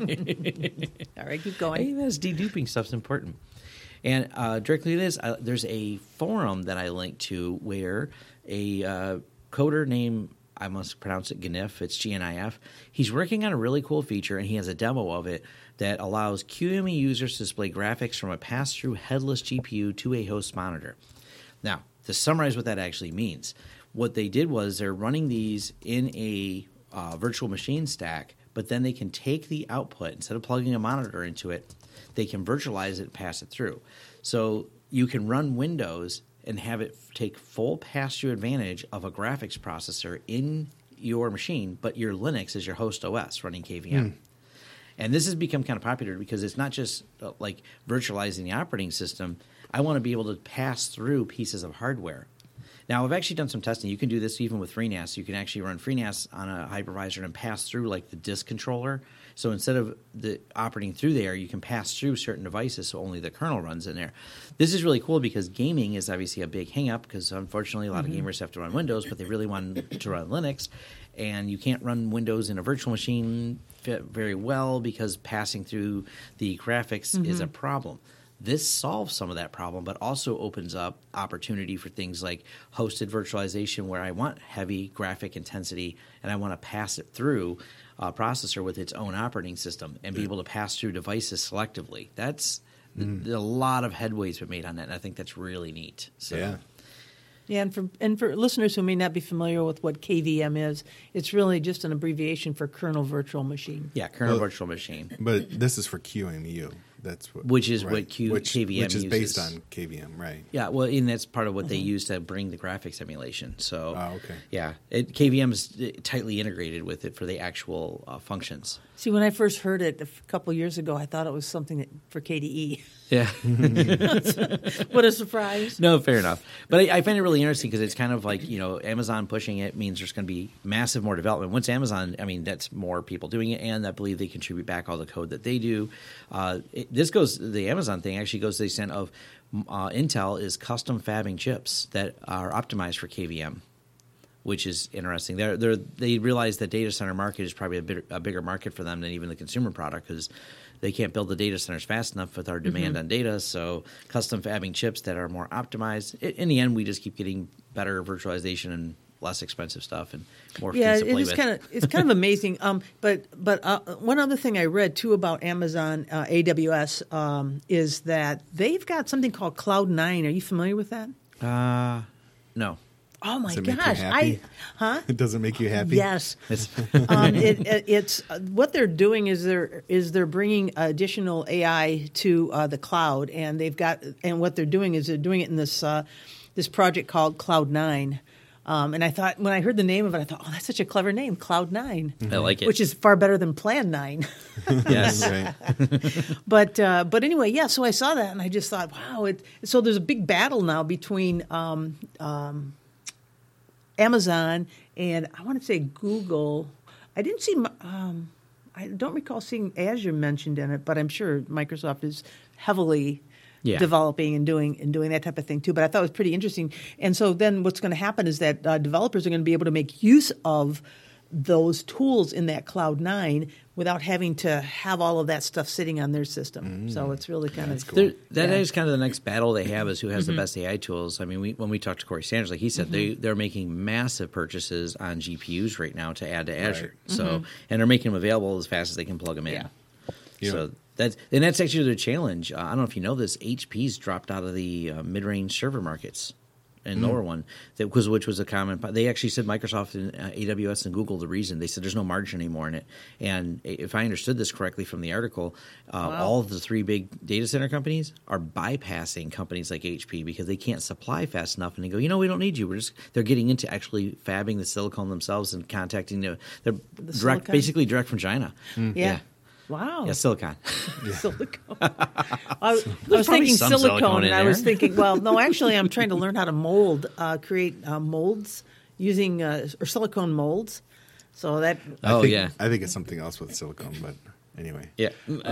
All right, keep Hey, going. that's deduping stuff's important. And directly to this, there's a forum that I linked to where a coder named, I must pronounce it GNIF, it's GNIF. He's working on a really cool feature, and he has a demo of it that allows QEMU users to display graphics from a pass-through headless GPU to a host monitor. Now, to summarize what that actually means, what they did was they're running these in a virtual machine stack, but then they can take the output, instead of plugging a monitor into it, they can virtualize it and pass it through. So you can run Windows and have it take full pass-through advantage of a graphics processor in your machine, but your Linux is your host OS running KVM. And this has become kind of popular because it's not just like virtualizing the operating system. I want to be able to pass through pieces of hardware. Now, I've actually done some testing. You can do this even with FreeNAS. You can actually run FreeNAS on a hypervisor and pass through like the disk controller. So instead of the operating through there, you can pass through certain devices so only the kernel runs in there. This is really cool because gaming is obviously a big hang-up because unfortunately a lot of gamers have to run Windows, but they really want to run Linux. And you can't run Windows in a virtual machine very well because passing through the graphics is a problem. This solves some of that problem, but also opens up opportunity for things like hosted virtualization, where I want heavy graphic intensity and I want to pass it through a processor with its own operating system and be able to pass through devices selectively. That's a lot of headway's been made on that, and I think that's really neat. So. Yeah. Yeah, and for listeners who may not be familiar with what KVM is, it's really just an abbreviation for kernel virtual machine. Yeah, kernel virtual machine. But this is for QEMU. That's what, Which is right. what KVM which is uses. based on KVM, right? Yeah, well, and that's part of what they use to bring the graphics emulation. So, okay. Yeah, KVM is tightly integrated with it for the actual functions. See, when I first heard it a couple years ago, I thought it was something for KDE. Yeah. What a surprise. No, fair enough. But I find it really interesting because it's kind of like, Amazon pushing it means there's going to be massive more development. Once Amazon, that's more people doing it, and I believe they contribute back all the code that they do. The Amazon thing actually goes to the extent of Intel is custom fabbing chips that are optimized for KVM, which is interesting. They realize the data center market is probably a bigger market for them than even the consumer product, because they can't build the data centers fast enough with our demand on data. So custom fabbing chips that are more optimized. In the end, we just keep getting better virtualization and less expensive stuff and more things to play with. It's kind of amazing. But one other thing I read too about Amazon AWS is that they've got something called Cloud9. Are you familiar with that? No. Oh my Does it make you gosh! happy? It doesn't make you happy? Yes. It's what they're doing is they're bringing additional AI to the cloud, and what they're doing is they're doing it in this project called Cloud9. And I thought, when I heard the name of it, I thought, oh, that's such a clever name, Cloud9. I like it. Which is far better than Plan 9. Yes. Right. But anyway, yeah, so I saw that, and I just thought, wow. So there's a big battle now between Amazon and, I want to say, Google. I didn't see I don't recall seeing Azure mentioned in it, but I'm sure Microsoft is heavily developing and doing that type of thing too. But I thought it was pretty interesting. And so then what's going to happen is that developers are going to be able to make use of those tools in that Cloud9 without having to have all of that stuff sitting on their system. So it's really kind of cool. That is kind of the next battle they have, is who has the best AI tools. I mean, when we talked to Corey Sanders, like he said, they're making massive purchases on GPUs right now to add to Azure. So, and they're making them available as fast as they can plug them in. Yeah. So that's actually their challenge. I don't know if you know this, HP's dropped out of the mid-range server markets and lower one, which was a common. They actually said Microsoft and AWS and Google, the reason, they said there's no margin anymore in it. And if I understood this correctly from the article, all of the three big data center companies are bypassing companies like HP because they can't supply fast enough. And they go, we don't need you. They're getting into actually fabbing the silicon themselves and contacting they're direct, basically direct from China. Yeah. Wow. Yeah, silicon. Silicone. I was thinking silicone, and I was thinking, well, no, actually, I'm trying to learn how to create molds using or silicone molds. So that. I think it's something else with silicone, but anyway. Yeah.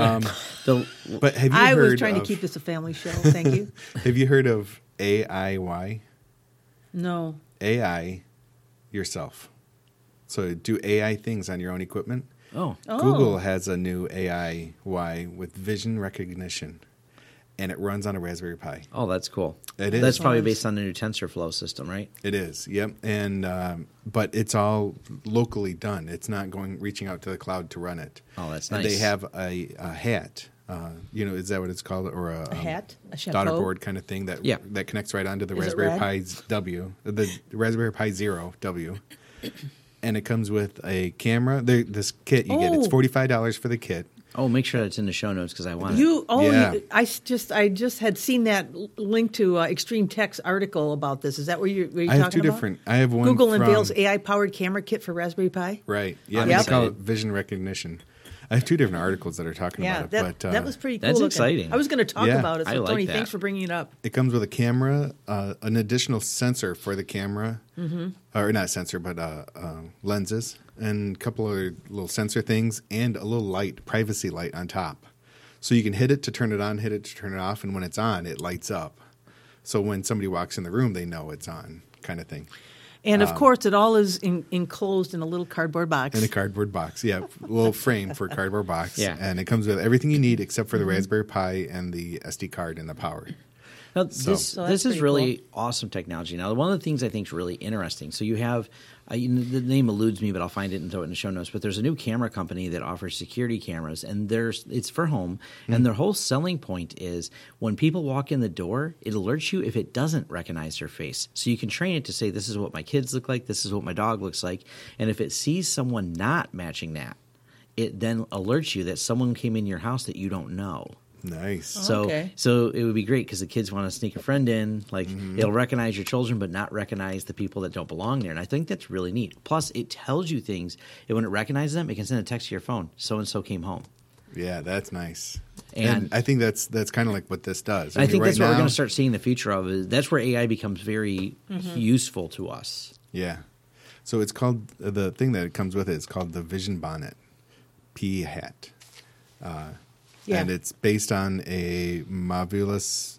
But have you I heard was trying to keep this a family show. Thank you. Have you heard of AIY? No. AI yourself. So do AI things on your own equipment. Oh. Google has a new AI with vision recognition, and it runs on a Raspberry Pi. Oh, that's cool. It is. That's probably based on the new TensorFlow system, right? It is, yep. And but it's all locally done. It's not reaching out to the cloud to run it. Oh, that's and nice. They have a hat. Is that what it's called? Or a hat? A chapeau? daughter board kind of thing that connects right onto the Raspberry Pi the Raspberry Pi Zero W. And it comes with a camera. This kit you get, it's $45 for the kit. Oh, make sure that's in the show notes because I want it. I just had seen that link to Extreme Tech's article about this. Is that what you're talking about? I have two different. I have one. Google unveils AI-powered camera kit for Raspberry Pi. Right. Yeah. It's called vision recognition. I have two different articles that are talking about it. But that was pretty cool. That's looking. exciting. I was going to talk about it, so I like Tony, that. thanks for bringing it up. It comes with a camera, an additional sensor for the camera, or not sensor, but lenses, and a couple of little sensor things, and a little light, privacy light on top. So you can hit it to turn it on, hit it to turn it off, and when it's on, it lights up. So when somebody walks in the room, they know it's on, kind of thing. And of course, it all is enclosed in a little cardboard box. In a cardboard box, yeah, a little frame for a cardboard box. Yeah. And it comes with everything you need except for the Raspberry Pi and the SD card and the power. Now, So this that's is pretty really awesome technology. Now, one of the things I think is really interesting. So you have the name eludes me, but I'll find it and throw it in the show notes. But there's a new camera company that offers security cameras, and it's for home. And their whole selling point is when people walk in the door, it alerts you if it doesn't recognize their face. So you can train it to say, "This is what my kids look like. This is what my dog looks like." And if it sees someone not matching that, it then alerts you that someone came in your house that you don't know. Nice. So, Okay. so it would be great because the kids want to sneak a friend in. Like it'll recognize your children, but not recognize the people that don't belong there. And I think that's really neat. Plus, it tells you things. And when it recognizes them, it can send a text to your phone. So and so came home. Yeah, that's nice. And- And I think that's kind of like what this does. I think right that's what we're now- going to start seeing the future of. Is that's where AI becomes very useful to us. Yeah. So it's called, the thing that it comes with it is called the Vision Bonnet P hat. Yeah. And it's based on a Movilius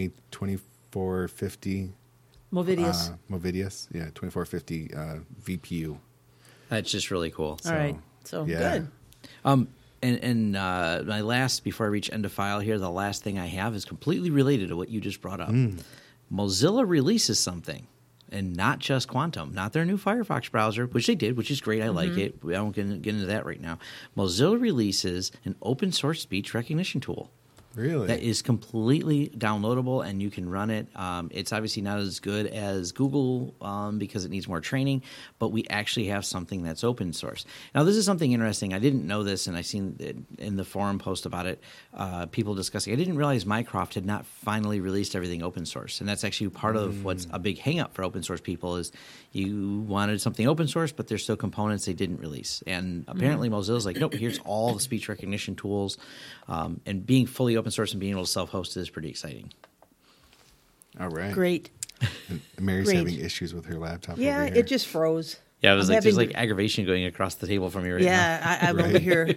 MA2450 Movidius. Movidius, yeah, 2450 VPU. That's just really cool. All right. So yeah. good. And my last, before I reach end of file here, the last thing I have is completely related to what you just brought up. Mozilla releases something, and not just Quantum, not their new Firefox browser, which they did, which is great. I like it. I won't get into that right now. Mozilla releases an open source speech recognition tool. Really? That is completely downloadable, and you can run it. It's obviously not as good as Google because it needs more training, but we actually have something that's open source. Now, this is something interesting. I didn't know this, and I seen it in the forum post about it, people discussing. I didn't realize Mycroft had not finally released everything open source, and that's actually part of what's a big hang-up for open source people is you wanted something open source, but there's still components they didn't release. And apparently Mozilla's like, nope, here's all the speech recognition tools, and being fully open source and being able to self-host it is pretty exciting. All right. Great. And Mary's Great. having issues with her laptop. Yeah, over here. it just froze. Yeah, it was I'm like there's having- like aggravation going across the table from you right now. Yeah, I'm over Right. here.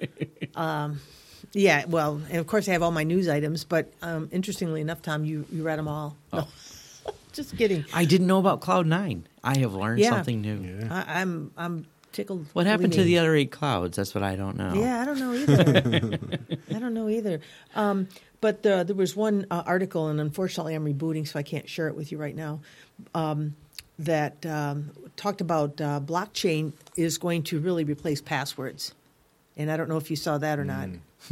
Yeah, well, and of course I have all my news items, but interestingly enough, Tom, you read them all. No. Just kidding. I didn't know about Cloud9. I have learned Yeah. something new. Yeah. I'm tickled. What happened to believe me. the other 8 clouds? That's what I don't know. Yeah, I don't know either. I don't know either. But there was one article, and unfortunately I'm rebooting, so I can't share it with you right now, that talked about blockchain is going to really replace passwords. And I don't know if you saw that or not.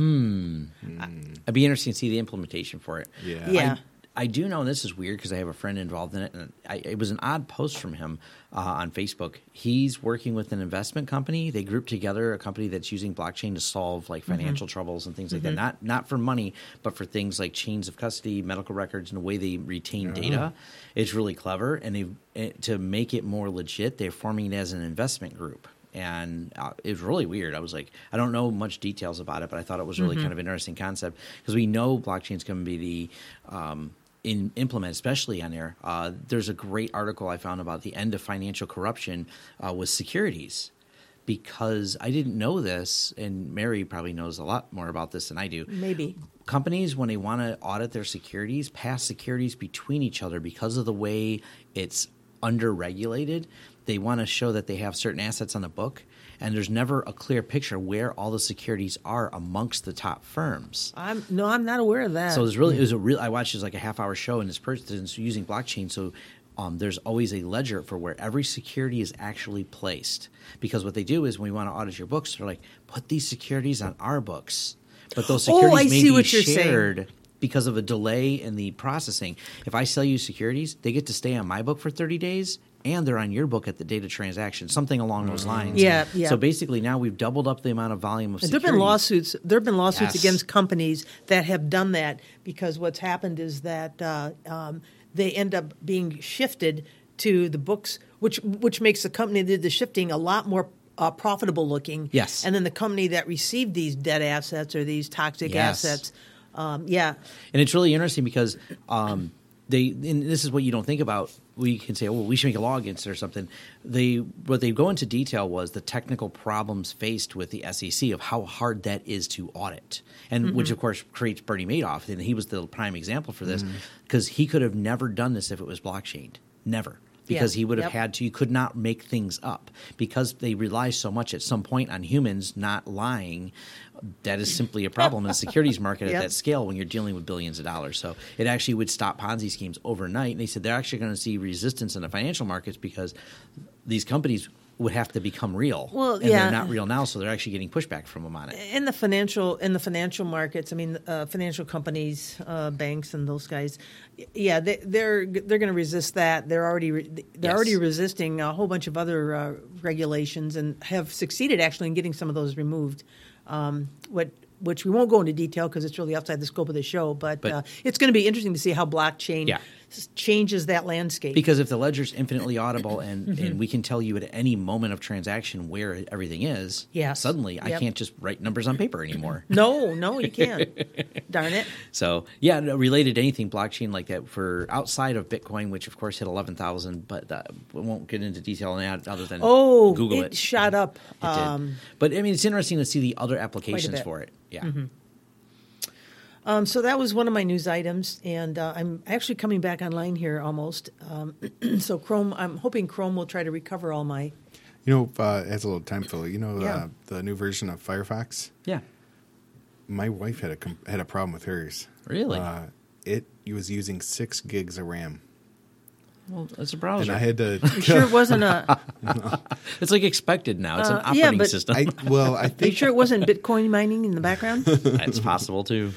I'd be interested to see the implementation for it. Yeah. Yeah. I do know, and this is weird because I have a friend involved in it, and it was an odd post from him on Facebook. He's working with an investment company. They grouped together a company that's using blockchain to solve like financial troubles and things like that. Not for money, but for things like chains of custody, medical records, and the way they retain data. It's really clever, and to make it more legit, they're forming it as an investment group. And it was really weird. I was like, I don't know much details about it, but I thought it was really kind of an interesting concept because we know blockchain is going to be the implement, especially on there. There's a great article I found about the end of financial corruption with securities, because I didn't know this, and Mary probably knows a lot more about this than I do. Maybe. Companies, when they want to audit their securities, pass securities between each other because of the way it's under-regulated. They want to show that they have certain assets on the book, and there's never a clear picture where all the securities are amongst the top firms. I'm not aware of that. So it was a real. I watched it was like a half-hour show, and this person's using blockchain. So there's always a ledger for where every security is actually placed. Because what they do is when we want to audit your books, they're like, put these securities on our books. But those securities I may see be what you're saying. shared because of a delay in the processing. If I sell you securities, they get to stay on my book for 30 days. And they're on your book at the date of transaction, something along those lines. Yeah. So basically, now we've doubled up the amount of volume of And securities. there have been lawsuits Yes. against companies that have done that, because what's happened is that they end up being shifted to the books, which makes the company that did the shifting a lot more profitable looking. Yes. And then the company that received these dead assets or these toxic Yes. assets, And it's really interesting because and this is what you don't think about. We can say, oh, well, we should make a law against it or something. What they go into detail was the technical problems faced with the SEC of how hard that is to audit, and which of course creates Bernie Madoff, and he was the prime example for this because he could have never done this if it was blockchain. Never. because Yeah. he would have Yep. had to. You could not make things up because they rely so much at some point on humans not lying. That is simply a problem in the securities market Yep. at that scale when you're dealing with billions of dollars. So it actually would stop Ponzi schemes overnight. And they said they're actually going to see resistance in the financial markets because these companies would have to become real. Well, and yeah. they're not real now, so they're actually getting pushback from them on it. In the financial markets, I mean, financial companies, banks, and those guys, yeah, they're going to resist that. They're already resisting a whole bunch of other regulations and have succeeded actually in getting some of those removed. Which we won't go into detail because it's really outside the scope of the show. But it's going to be interesting to see how blockchain Yeah. changes that landscape. Because if the ledger's infinitely audible and we can tell you at any moment of transaction where everything is, Yes. suddenly I Yep. can't just write numbers on paper anymore. No, you can't. Darn it. So, yeah, no, related to anything blockchain like that for outside of Bitcoin, which of course hit 11,000, but we won't get into detail on that other than Google it. It shot up. It did. But I mean, it's interesting to see the other applications bit. for it. Yeah. So that was one of my news items, and I'm actually coming back online here almost. So Chrome, I'm hoping Chrome will try to recover all my. As a little time filler, Yeah. the new version of Firefox. Yeah. My wife had a problem with hers. Really? It was using 6 gigs of RAM, Well, it's a browser. and I had to. You sure it wasn't a? It's like expected now. It's an yeah, operating but- system. I Are you think sure it wasn't Bitcoin mining in the background? That's possible too.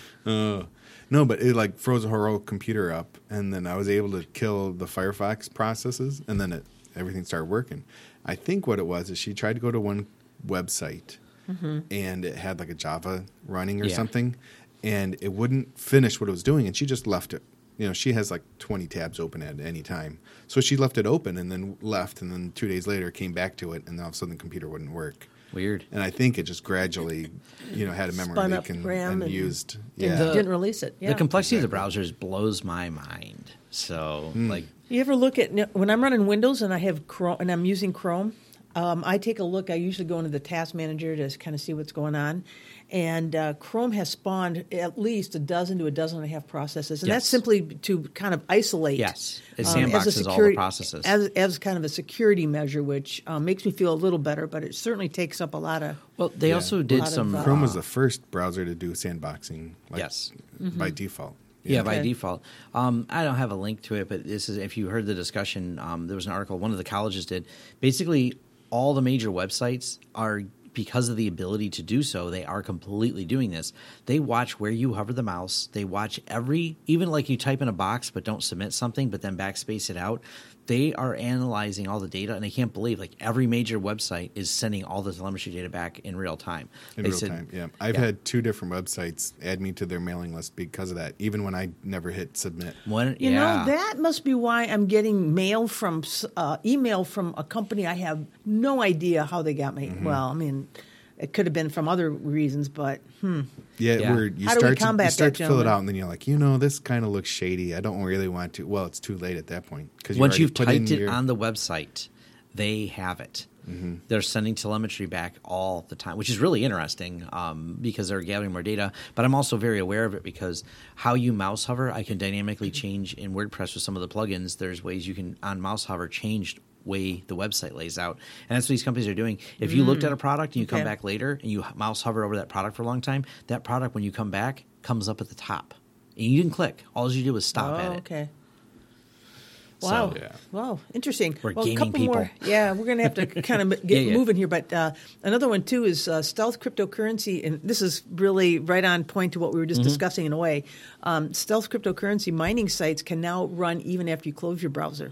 no, but it like froze the whole computer up, and then I was able to kill the Firefox processes, and then everything started working. I think what it was is she tried to go to one website, and it had like a Java running or Yeah. something, and it wouldn't finish what it was doing, and she just left it. She has like 20 tabs open at any time. So she left it open and then left, and then 2 days later came back to it, and then all of a sudden the computer wouldn't work. Weird. And I think it just gradually, had a memory Spun leak up and RAM and used. Didn't- Yeah. didn't release it. Yeah. The complexity of the browsers blows my mind. So, like, You ever look at when I'm running Windows and I have Chrome and I'm using Chrome? I take a look. I usually go into the task manager to kind of see what's going on, and Chrome has spawned at least a dozen to a dozen and a half processes, and that's Yes. simply to kind of isolate. yes, it as a sandboxes all the processes. as kind of a security measure, which makes me feel a little better, but it certainly takes up a lot of. Well, they also did lot of, some. Chrome was the first browser to do sandboxing. Yes. By default. Yeah, by Okay. default. I don't have a link to it, but this is if you heard the discussion. There was an article one of the colleges did. Basically, all the major websites are because of the ability to do so. They are completely doing this. They watch where you hover the mouse. They watch even like you type in a box but don't submit something, but then backspace it out. They are analyzing all the data, and they can't believe like every major website is sending all the telemetry data back in real time. In They real said- time, yeah. I've had 2 different websites add me to their mailing list because of that, even when I never hit submit. You know, that must be why I'm getting email from a company I have no idea how they got me. Well, I mean, it could have been from other reasons, but Yeah. Where you How do we start combat to that, fill it gentlemen? out, and then you're like, this kind of looks shady. I don't really want to. Well, it's too late at that point because Once you've typed it on the website, they have it. They're sending telemetry back all the time, which is really interesting because they're gathering more data. But I'm also very aware of it because how you mouse hover, I can dynamically change in WordPress with some of the plugins. There's ways you can, on mouse hover, change way the website lays out. And that's what these companies are doing. If you looked at a product and you come Okay. back later and you mouse hover over that product for a long time, that product, when you come back, comes up at the top. And you didn't click. All you do is stop at it. Okay. Wow. yeah. Wow. Interesting. We're well, gaming a couple people. more. Yeah, we're going to have to kind of get Yeah. moving here. But another one, too, is stealth cryptocurrency. And this is really right on point to what we were just discussing in a way. Stealth cryptocurrency mining sites can now run even after you close your browser.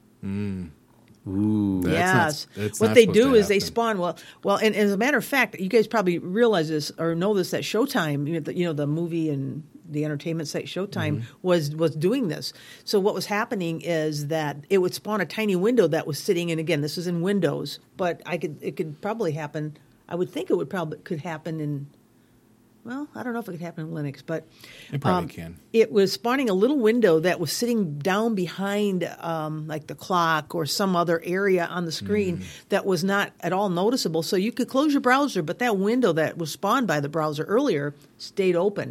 Ooh. Yes. That's What not they supposed do to is they happen. spawn. Well, and as a matter of fact, you guys probably realize this or know this, that Showtime, the movie and the entertainment site Showtime was doing this. So what was happening is that it would spawn a tiny window that was sitting in. Again, this is in Windows, but it could probably happen. I would think could happen in. Well, I don't know if it could happen in Linux, but It probably can. It was spawning a little window that was sitting down behind, like the clock or some other area on the screen that was not at all noticeable. So you could close your browser, but that window that was spawned by the browser earlier stayed open.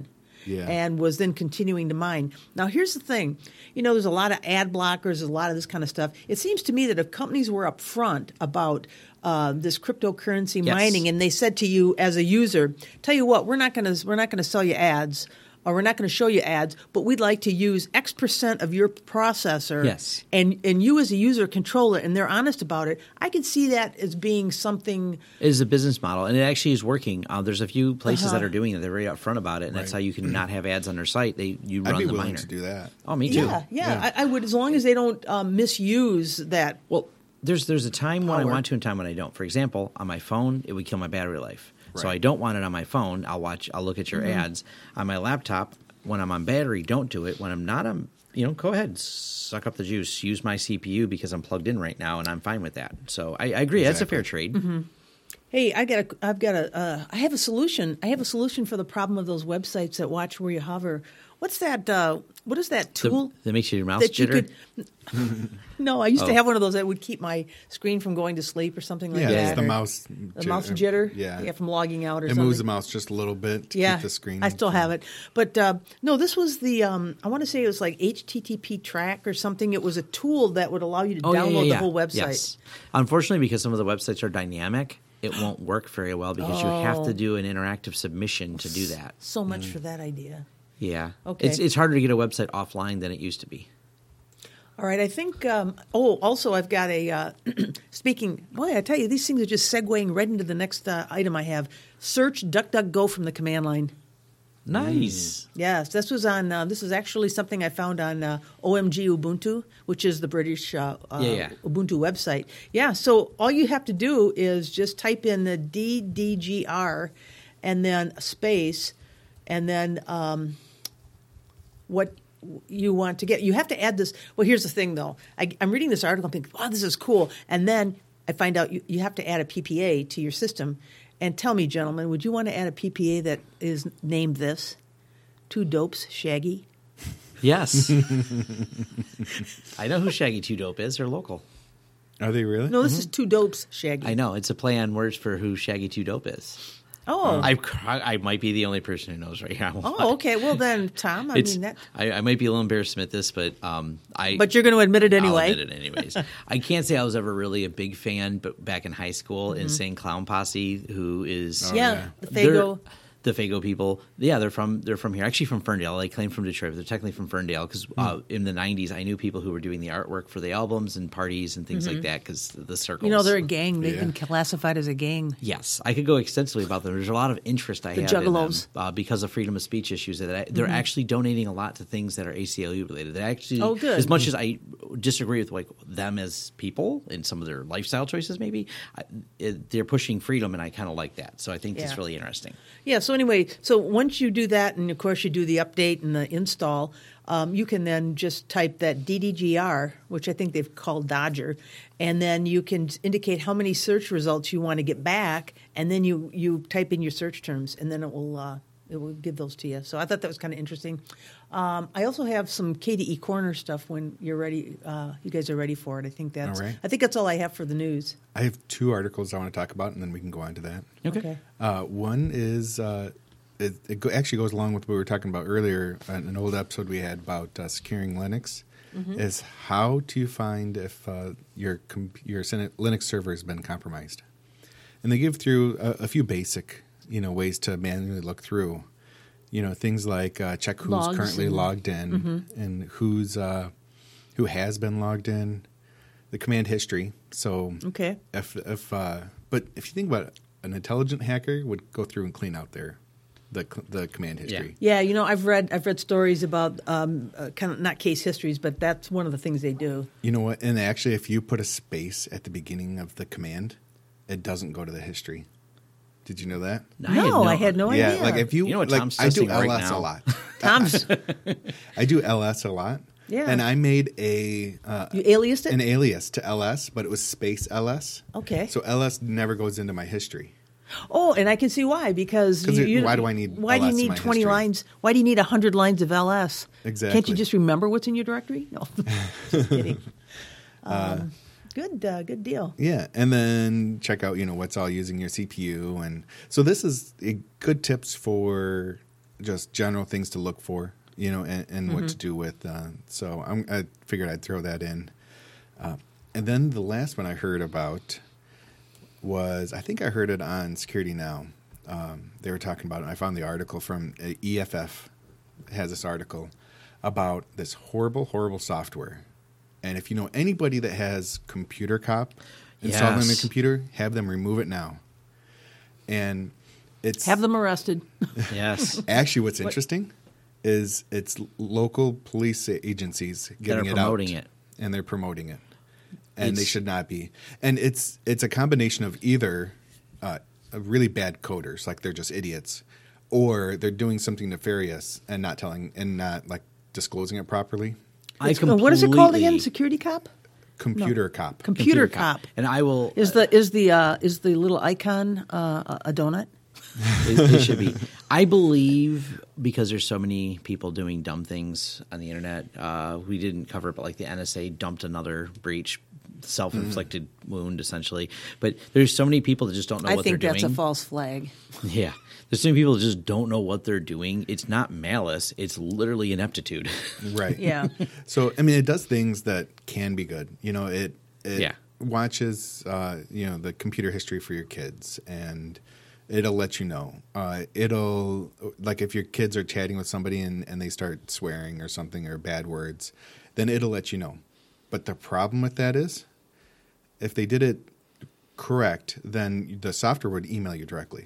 Yeah. and was then continuing to mine. Now, here's the thing. There's a lot of ad blockers, a lot of this kind of stuff. It seems to me that if companies were upfront about this cryptocurrency Yes. mining, and they said to you as a user, "Tell you what, we're not going to sell you ads, or we're not going to show you ads, but we'd like to use X% of your processor, Yes. and you as a user control it," and they're honest about it. I could see that as being something. It is a business model, and it actually is working. There's a few places Uh-huh. that are doing it. They're very upfront about it, and that's how Right. you can not have ads on their site. You I'd run be the willing miner. to do that. Oh, me too. Yeah. I would, as long as they don't misuse that. Well, there's a time when I Power. want to and a time when I don't. For example, on my phone, it would kill my battery life. So Right. I don't want it on my phone. I'll look at your ads. On my laptop, when I'm on battery, don't do it. When I'm not on, go ahead, suck up the juice. Use my CPU because I'm plugged in right now, and I'm fine with that. So I agree. That's a fair trade. Hey, I have a solution. I have a solution for the problem of those websites that watch where you hover. What's that? What is that tool? That makes your mouse that you jitter? No, I used to Oh. have one of those that would keep my screen from going to sleep or something like Yeah, that. it's the or mouse. The mouse jitter. Yeah. from logging out or It something. moves the mouse just a little bit to Yeah, keep the screen. I still have it. But no, this was the, I want to say it was like HTTP track or something. It was a tool that would allow you to download the whole website. Yes. Unfortunately, because some of the websites are dynamic, it won't work very well because you have to do an interactive submission to do that. So much for that idea. Yeah. Okay. It's harder to get a website offline than it used to be. All right, I think, also I've got a, speaking, boy, I tell you, these things are just segueing right into the next item I have. Search DuckDuckGo from the command line. Nice. Yes, this was on, this is actually something I found on OMG Ubuntu, which is the British Yeah. Ubuntu website. Yeah, so all you have to do is just type in the DDGR and then a space and then what you want to get. You have to add this. Well, here's the thing, though. I'm reading this article and thinking, wow, this is cool. And then I find out you have to add a PPA to your system. And tell me, gentlemen, would you want to add a PPA that is named this? Two Dopes, Shaggy? Yes. I know who Shaggy Two Dope is. They're local. Are they really? No, this is Two Dopes, Shaggy. I know. It's a play on words for who Shaggy Two Dope is. Oh. I might be the only person who knows right now. Oh, okay. Well, then, Tom, I might be a little embarrassed to admit this, but But you're going to admit it anyway. I'll admit it anyways. I can't say I was ever really a big fan, but back in high school, Insane Clown Posse, who is Yeah, the they're- Fago. The Fago people, yeah, they're from here. Actually, from Ferndale. They claim from Detroit, but they're technically from Ferndale because in the '90s, I knew people who were doing the artwork for the albums and parties and things like that because the circles. You know, they're a gang. They've Yeah. been classified as a gang. Yes, I could go extensively about them. There's a lot of interest I The have Juggalos. in them because of freedom of speech issues. That they're actually donating a lot to things that are ACLU related. They actually, Oh, good. as much as I disagree with like them as people and some of their lifestyle choices, maybe they're pushing freedom, and I kind of like that. So I think it's Yeah. really interesting. Yeah, so anyway, so once you do that, and of course you do the update and the install, you can then just type that DDGR, which I think they've called Dodger, and then you can indicate how many search results you want to get back, and then you type in your search terms, and then it will give those to you. So I thought that was kind of interesting. I also have some KDE Corner stuff when you're ready. You guys are ready for it. I think that's All right. I think that's all I have for the news. I have two articles I want to talk about, and then we can go on to that. Okay. One is actually goes along with what we were talking about earlier in an old episode we had about securing Linux. Is how to find if your Linux server has been compromised, and they give through a few basic ways to manually look through, things like check who's Logs currently and- logged in and who has been logged in, the command history. So Okay. but if you think about it, an intelligent hacker would go through and clean out the command history. Yeah, I've read stories about kind of not case histories, but that's one of the things they do. You know what? And actually, if you put a space at the beginning of the command, it doesn't go to the history. Did you know that? I had no idea. Yeah, like if you, You know what like Tom's I do testing right LS now? a lot. Tom's I do LS a lot. Yeah. And I made a you aliased it. an alias to LS, but it was space LS. Okay. So LS never goes into my history. Oh, and I can see why because 'Cause why do I need Why do you LS in need my 20 history? lines? Why do you need 100 lines of LS? Exactly. Can't you just remember what's in your directory? No, just kidding. Good deal. Yeah, and then check out what's all using your CPU, and so this is good tips for just general things to look for, and what to do with. So I figured I'd throw that in. And then the last one I heard about was, I think I heard it on Security Now. They were talking about it. I found the article from EFF. Has this article about this horrible, horrible software. And if you know anybody that has Computer Cop installed on their computer, have them remove it now. And it's Have them arrested. Yes. actually what's interesting is it's local police agencies giving it out. And they're promoting it. And they should not be. And it's a combination of either really bad coders, like they're just idiots, or they're doing something nefarious and not like disclosing it properly. What is it called again? Security Cop? Computer Cop. Computer Cop. And I will Is the little icon a donut? It should be. I believe because there's so many people doing dumb things on the internet. We didn't cover it, but like the NSA dumped another breach, self-inflicted wound essentially. But there's so many people that just don't know what they're doing. I think that's a false flag. Yeah. There's so many people that just don't know what they're doing. It's not malice. It's literally ineptitude. Right. Yeah. So, I mean, it does things that can be good. It watches, the computer history for your kids, and it'll let you know. It'll, like if your kids are chatting with somebody and they start swearing or something or bad words, then it'll let you know. But the problem with that is if they did it correct, then the software would email you directly.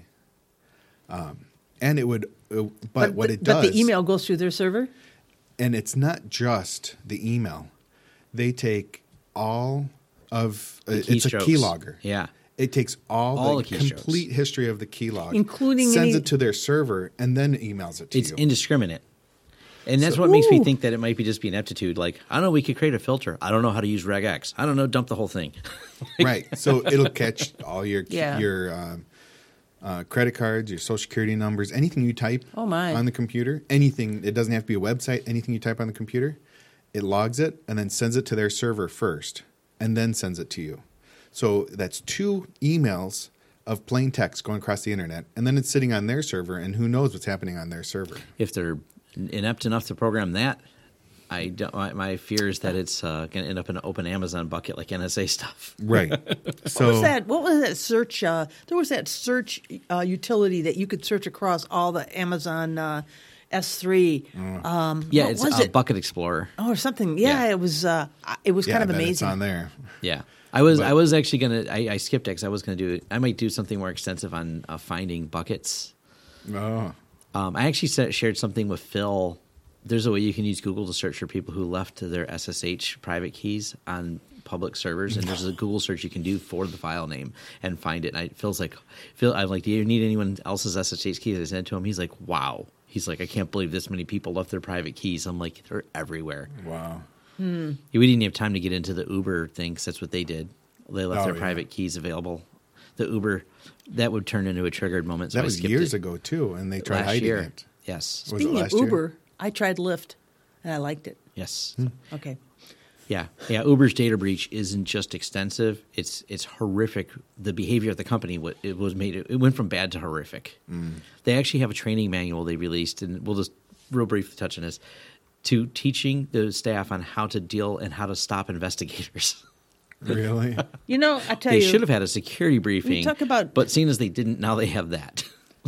And it would, but what it does. But the email goes through their server? And it's not just the email. They take all of, it's a keylogger. Yeah. It takes all the complete history of the keylog, including sends it to their server, and then emails it to you. It's indiscriminate. And that's what makes me think that it might be just be ineptitude. Like, I don't know, we could create a filter. I don't know how to use regex. I don't know, dump the whole thing. Right. So it'll catch all your credit cards, your social security numbers, anything you type on the computer, anything. It doesn't have to be a website. Anything you type on the computer, it logs it and then sends it to their server first and then sends it to you. So that's 2 emails of plain text going across the internet, and then it's sitting on their server, and who knows what's happening on their server. If they're inept enough to program that, my fear is that it's going to end up in an open Amazon bucket like NSA stuff. Right. So What was that search? There was that search utility that you could search across all the Amazon S3. It's Bucket Explorer. Oh, or something. Yeah. It was kind of amazing. It's on there. Yeah. I was actually going to – I skipped it because I was going to do it. I might do something more extensive on finding buckets. Oh. I actually shared something with Phil. There's a way you can use Google to search for people who left their SSH private keys on public servers, and there's a Google search you can do for the file name and find it. And I'm like, do you need anyone else's SSH keys? I sent it to him. He's like, wow. He's like, I can't believe this many people left their private keys. I'm like, they're everywhere. Wow. We didn't have time to get into the Uber thing because that's what they did. They left their private keys available. The Uber, that would turn into a triggered moment. So that was years ago, too, and they tried hiding it. Yes. Speaking of Uber, I tried Lyft, and I liked it. Yes. Okay. Yeah. Uber's data breach isn't just extensive; it's horrific. The behavior of the company it went from bad to horrific. They actually have a training manual they released, and we'll just real briefly touch on this, to teaching the staff on how to deal and how to stop investigators. Really? I tell you, they should have had a security briefing. Talk about, but seeing as they didn't, now they have that.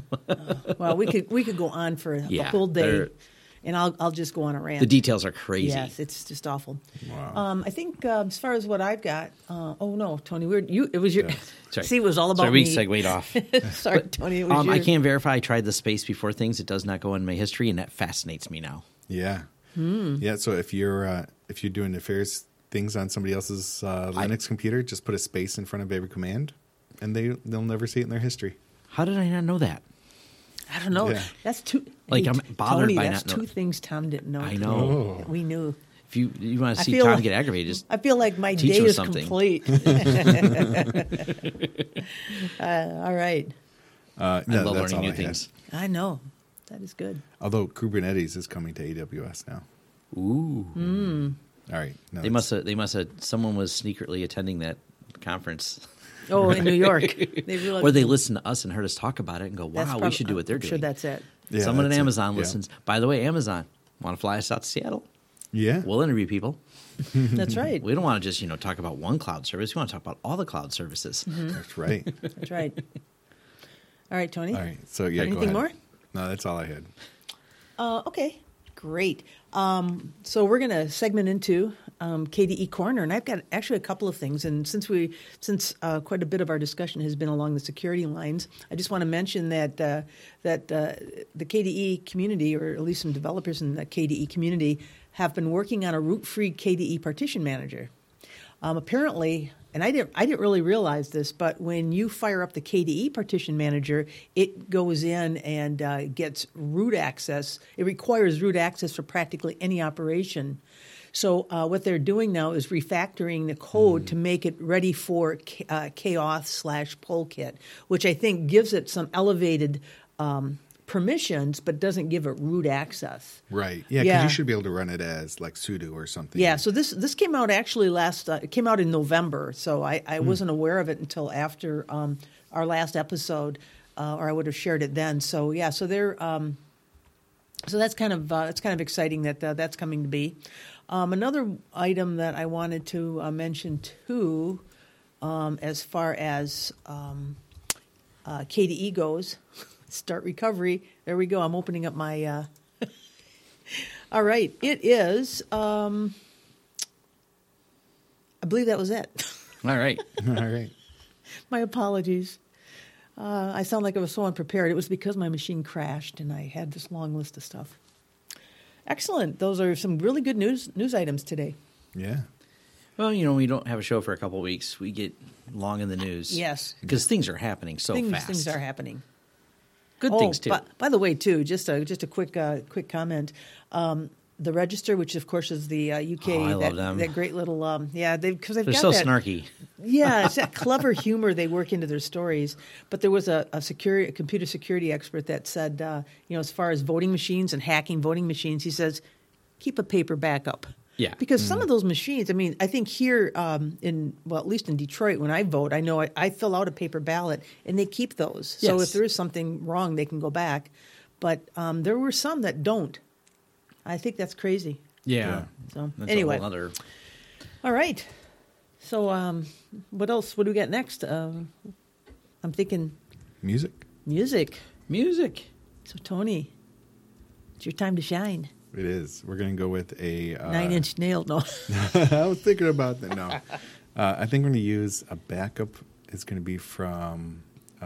Well, we could go on for a whole day. And I'll just go on a rant. The details are crazy. Yes, it's just awful. Wow. I think as far as what I've got, oh no, Tony, it was your. Yeah. Sorry. See, it was all about Sorry, me. We segued off. Sorry, Tony. It was I can't verify. I tried the space before things. It does not go in my history, and that fascinates me now. Yeah. Yeah. So if you're doing nefarious things on somebody else's Linux computer, just put a space in front of every command, and they'll never see it in their history. How did I not know that? I don't know. Yeah. That's two. Like, I'm bothered Tony, by that's not knowing. 2 things Tom didn't know. I know. We knew. If you want to see Tom get aggravated, just I feel like my day is complete. All right. I love learning new things. I know. That is good. Although Kubernetes is coming to AWS now. Ooh. All right. No, they must have. Someone was secretly attending that conference. Oh, in New York. Or they listened to us and heard us talk about it and go, wow, we should do what they're doing. I'm sure that's it. Yeah, Someone at that's it. Amazon Yeah. listens. By the way, Amazon, want to fly us out to Seattle? Yeah. We'll interview people. That's right. We don't want to just talk about one cloud service. We want to talk about all the cloud services. That's right. That's right. All right, Tony. All right. So, yeah, go Anything ahead. more? No, that's all I had. Okay, great. So we're going to segment into KDE Corner, and I've got actually a couple of things. And since quite a bit of our discussion has been along the security lines, I just want to mention that the KDE community, or at least some developers in the KDE community, have been working on a root-free KDE partition manager. Apparently, and I didn't really realize this, but when you fire up the KDE partition manager, it goes in and gets root access. It requires root access for practically any operation. So what they're doing now is refactoring the code to make it ready for KAuth/PullKit, which I think gives it some elevated permissions, but doesn't give it root access. Right. Yeah, because Yeah. you should be able to run it as like sudo or something. Yeah, so this came out actually it came out in November, so I wasn't aware of it until after our last episode, or I would have shared it then. So yeah, so they're so that's kind of exciting that that's coming to be. Another item that I wanted to mention too, as far as KDE goes. Start recovery. There we go. I'm opening up my. All right. It is. I believe that was it. All right. All right. My apologies. I sound like I was so unprepared. It was because my machine crashed and I had this long list of stuff. Excellent. Those are some really good news items today. Yeah. Well, we don't have a show for a couple of weeks. We get long in the news. Yes. Because things are happening so fast. Things are happening. Good things, too. By the way, too, just a quick comment. The Register, which of course is the UK, I love them. that great little because they've They're got so that, snarky. Yeah, it's that clever humor they work into their stories. But there was a computer security expert that said, as far as voting machines and hacking voting machines, he says, keep a paper backup. Yeah. Because some of those machines, I think here at least in Detroit, when I vote, I know I fill out a paper ballot and they keep those. So Yes. if there is something wrong, they can go back. But there were some that don't. I think that's crazy. Yeah. So That's anyway, a whole other... all right. So what else? What do we got next? I'm thinking Music. music. Music. So Tony, it's your time to shine. It is. We're going to go with a 9-inch nail. No. I was thinking about that. No. I think we're going to use a backup. It's going to be from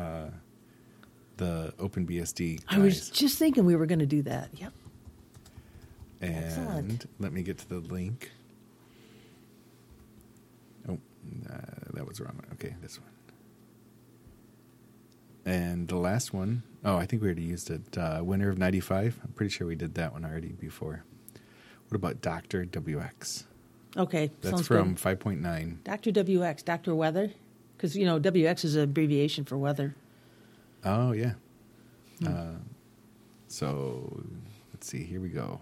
the OpenBSD guys. I was just thinking we were going to do that. Yep. And Excellent. let me get to the link. Oh, that was wrong. Okay, this one. And the last one, I think we already used it. Winter of 95. I'm pretty sure we did that one already before. What about Dr. WX? Okay. That's sounds from good. 5.9. Dr. WX, Dr. Weather, because WX is an abbreviation for weather. Oh, yeah. So let's see. Here we go.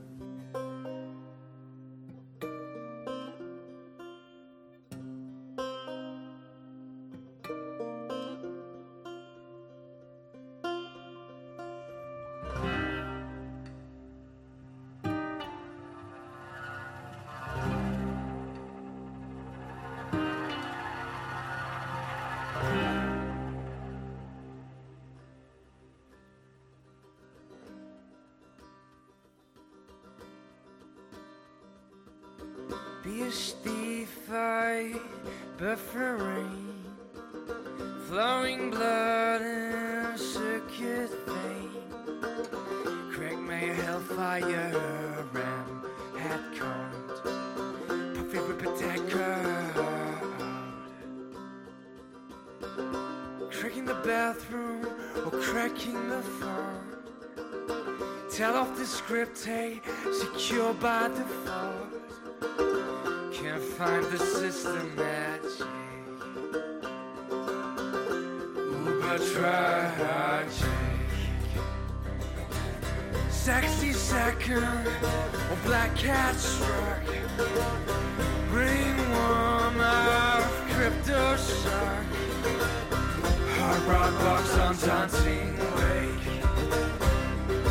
BSD5 buffering, flowing blood in a circuit vein. Craig May hellfire ram had caught, puffy ripper decker. Cracking the bathroom or cracking the phone. Tell off the script, hey, secure by default. Can't find the system magic. Uber tragic. Sexy second or black cat struck. Ringworm out of crypto shock. Hard rock box on dancing wake.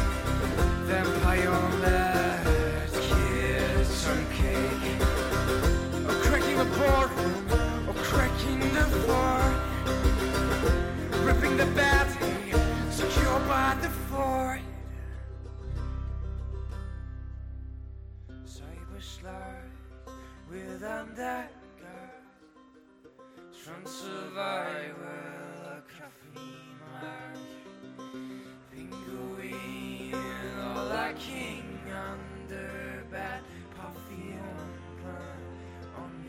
From survival, caffeine mark, penguin, all like king under bad perfume on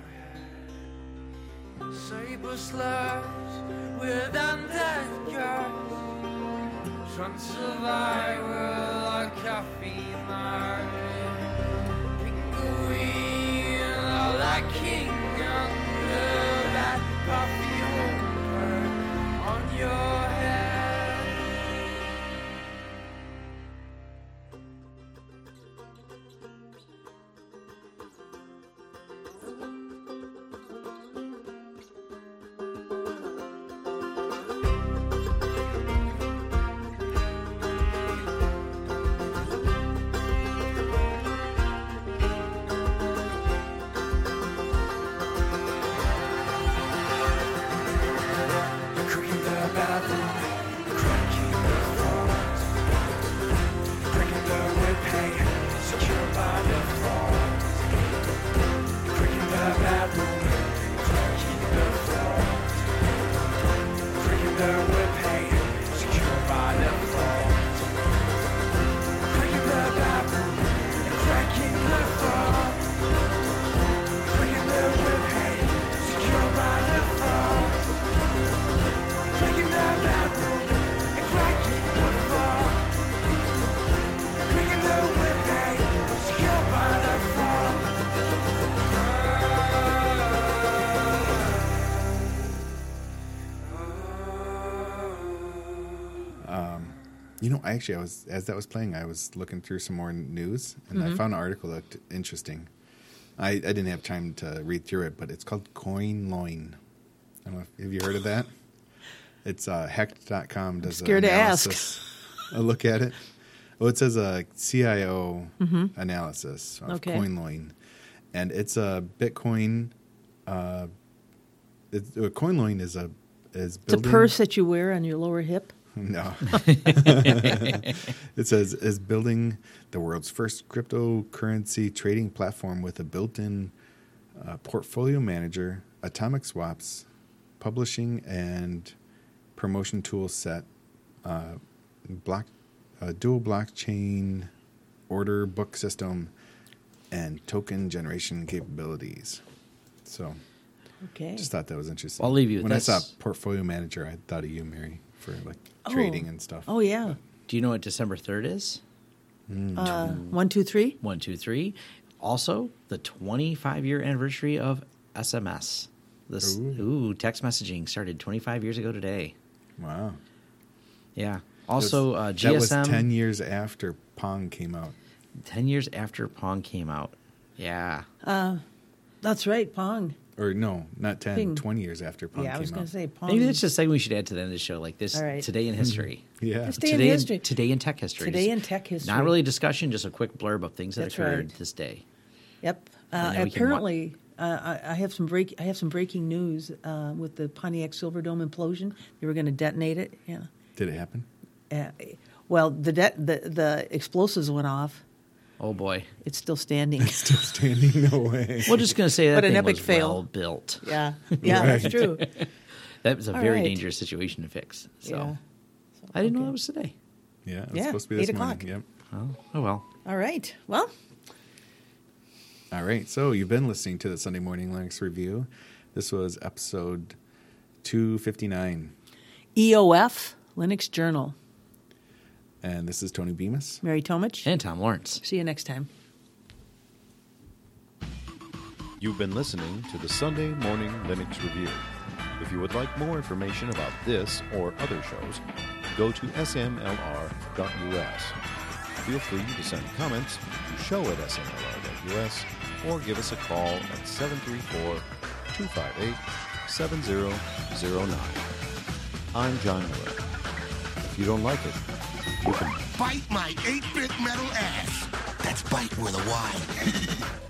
your head. Saber slugs with undead guards. From survival, caffeine mark, penguin, all like king under bad perfume on your head. Actually, as that was playing, I was looking through some more news, and I found an article that looked interesting. I didn't have time to read through it, but it's called Coin Loin. I don't know have you heard of that? It's Hecht.com does scared an to analysis, a look at it. Well, it says a CIO analysis of Coin Loin, and it's a Bitcoin. Coin Loin is building. It's a purse that you wear on your lower hip. No. It says, is building the world's first cryptocurrency trading platform with a built-in portfolio manager, atomic swaps, publishing and promotion tool set, dual blockchain order book system, and token generation capabilities. So just thought that was interesting. I'll leave you with When this. I saw portfolio manager, I thought of you, Mary, for like trading and stuff. Oh, yeah. Do you know what December 3rd is? 1, 2, 3. 1, 2, 3. Also, the 25-year anniversary of SMS. This text messaging started 25 years ago today. Wow. Yeah. Also, GSM. That was 10 years after Pong came out. 10 years after Pong came out. Yeah. That's right, Pong. Or no, not 10, Ping. 20 years after Pong came out. Yeah, I was going to say Pong. Maybe that's just a segment we should add to the end of the show, like this All right. Today in History. Yeah. This day in history. Today in tech history. Today in tech history. Not really a discussion, just a quick blurb of things that That's occurred right. this day. Yep. And then we can Apparently, I have some breaking news with the Pontiac Silverdome implosion. They were going to detonate it. Yeah. Did it happen? Well, the explosives went off. Oh boy. It's still standing. Still standing? No way. We're just going to say that What an thing epic was fail. well built. Yeah. Yeah, that's true. That was a All very right. dangerous situation to fix. So Yeah. I didn't know that was today. Yeah, it was Yeah, supposed to be this 8 morning. o'clock. Yep. Oh well. All right. Well, All right. So you've been listening to the Sunday Morning Linux Review. This was episode 259. EOF, Linux Journal. And this is Tony Bemis. Mary Tomich. And Tom Lawrence. See you next time. You've been listening to the Sunday Morning Linux Review. If you would like more information about this or other shows, go to smlr.us. Feel free to send comments to show@smlr.us or give us a call at 734-258-7009. I'm John Miller. If you don't like it, you can Bite my 8-bit metal ass. That's bite with a Y.